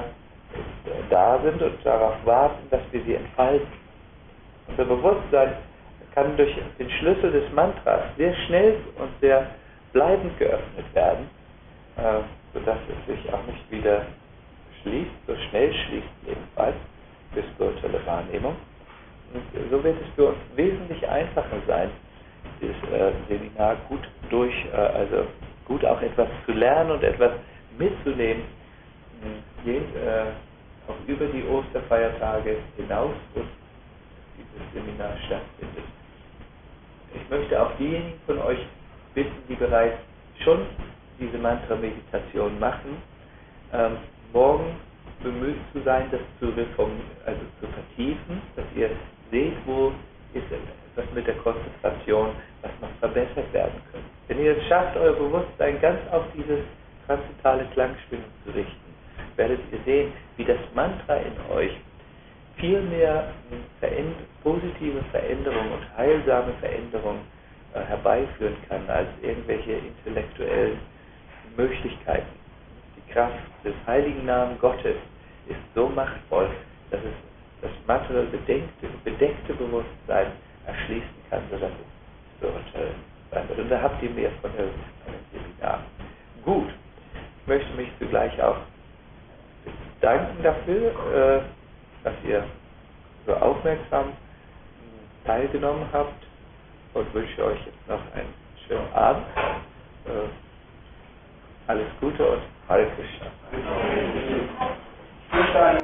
da sind und darauf warten, dass wir sie entfalten. Unser Bewusstsein kann durch den Schlüssel des Mantras sehr schnell und sehr bleibend geöffnet werden, äh, sodass es sich auch nicht wieder schließt, so schnell schließt jedenfalls für spirituelle Wahrnehmung. Und so wird es für uns wesentlich einfacher sein, dieses äh, Seminar gut durch, äh, also gut auch etwas zu lernen und etwas mitzunehmen, je, äh, auch über die Osterfeiertage hinaus, wo dieses Seminar stattfindet. Ich möchte auch diejenigen von euch bitten, die bereits schon diese Mantra-Meditation machen, ähm, morgen bemüht zu sein, das zu reformieren, also zu vertiefen, dass ihr seht, wo ist etwas mit der Konzentration, was noch verbessert werden könnte. Wenn ihr es schafft, euer Bewusstsein ganz auf diese transzendentale Klangstimmung zu richten, werdet ihr sehen, wie das Mantra in euch viel mehr veränd- positive Veränderungen und heilsame Veränderungen äh, herbeiführen kann, als irgendwelche intellektuellen Möglichkeiten. Die Kraft des heiligen Namen Gottes ist so machtvoll, dass es das materiell bedeckte, bedeckte Bewusstsein erschließen kann, sodass es spirituell sein wird. Und da habt ihr mehr von dem Seminar. Gut, ich möchte mich zugleich auch bedanken dafür, äh, dass ihr so aufmerksam teilgenommen habt und wünsche euch jetzt noch einen schönen Abend. Äh, alles Gute und Hare Krishna.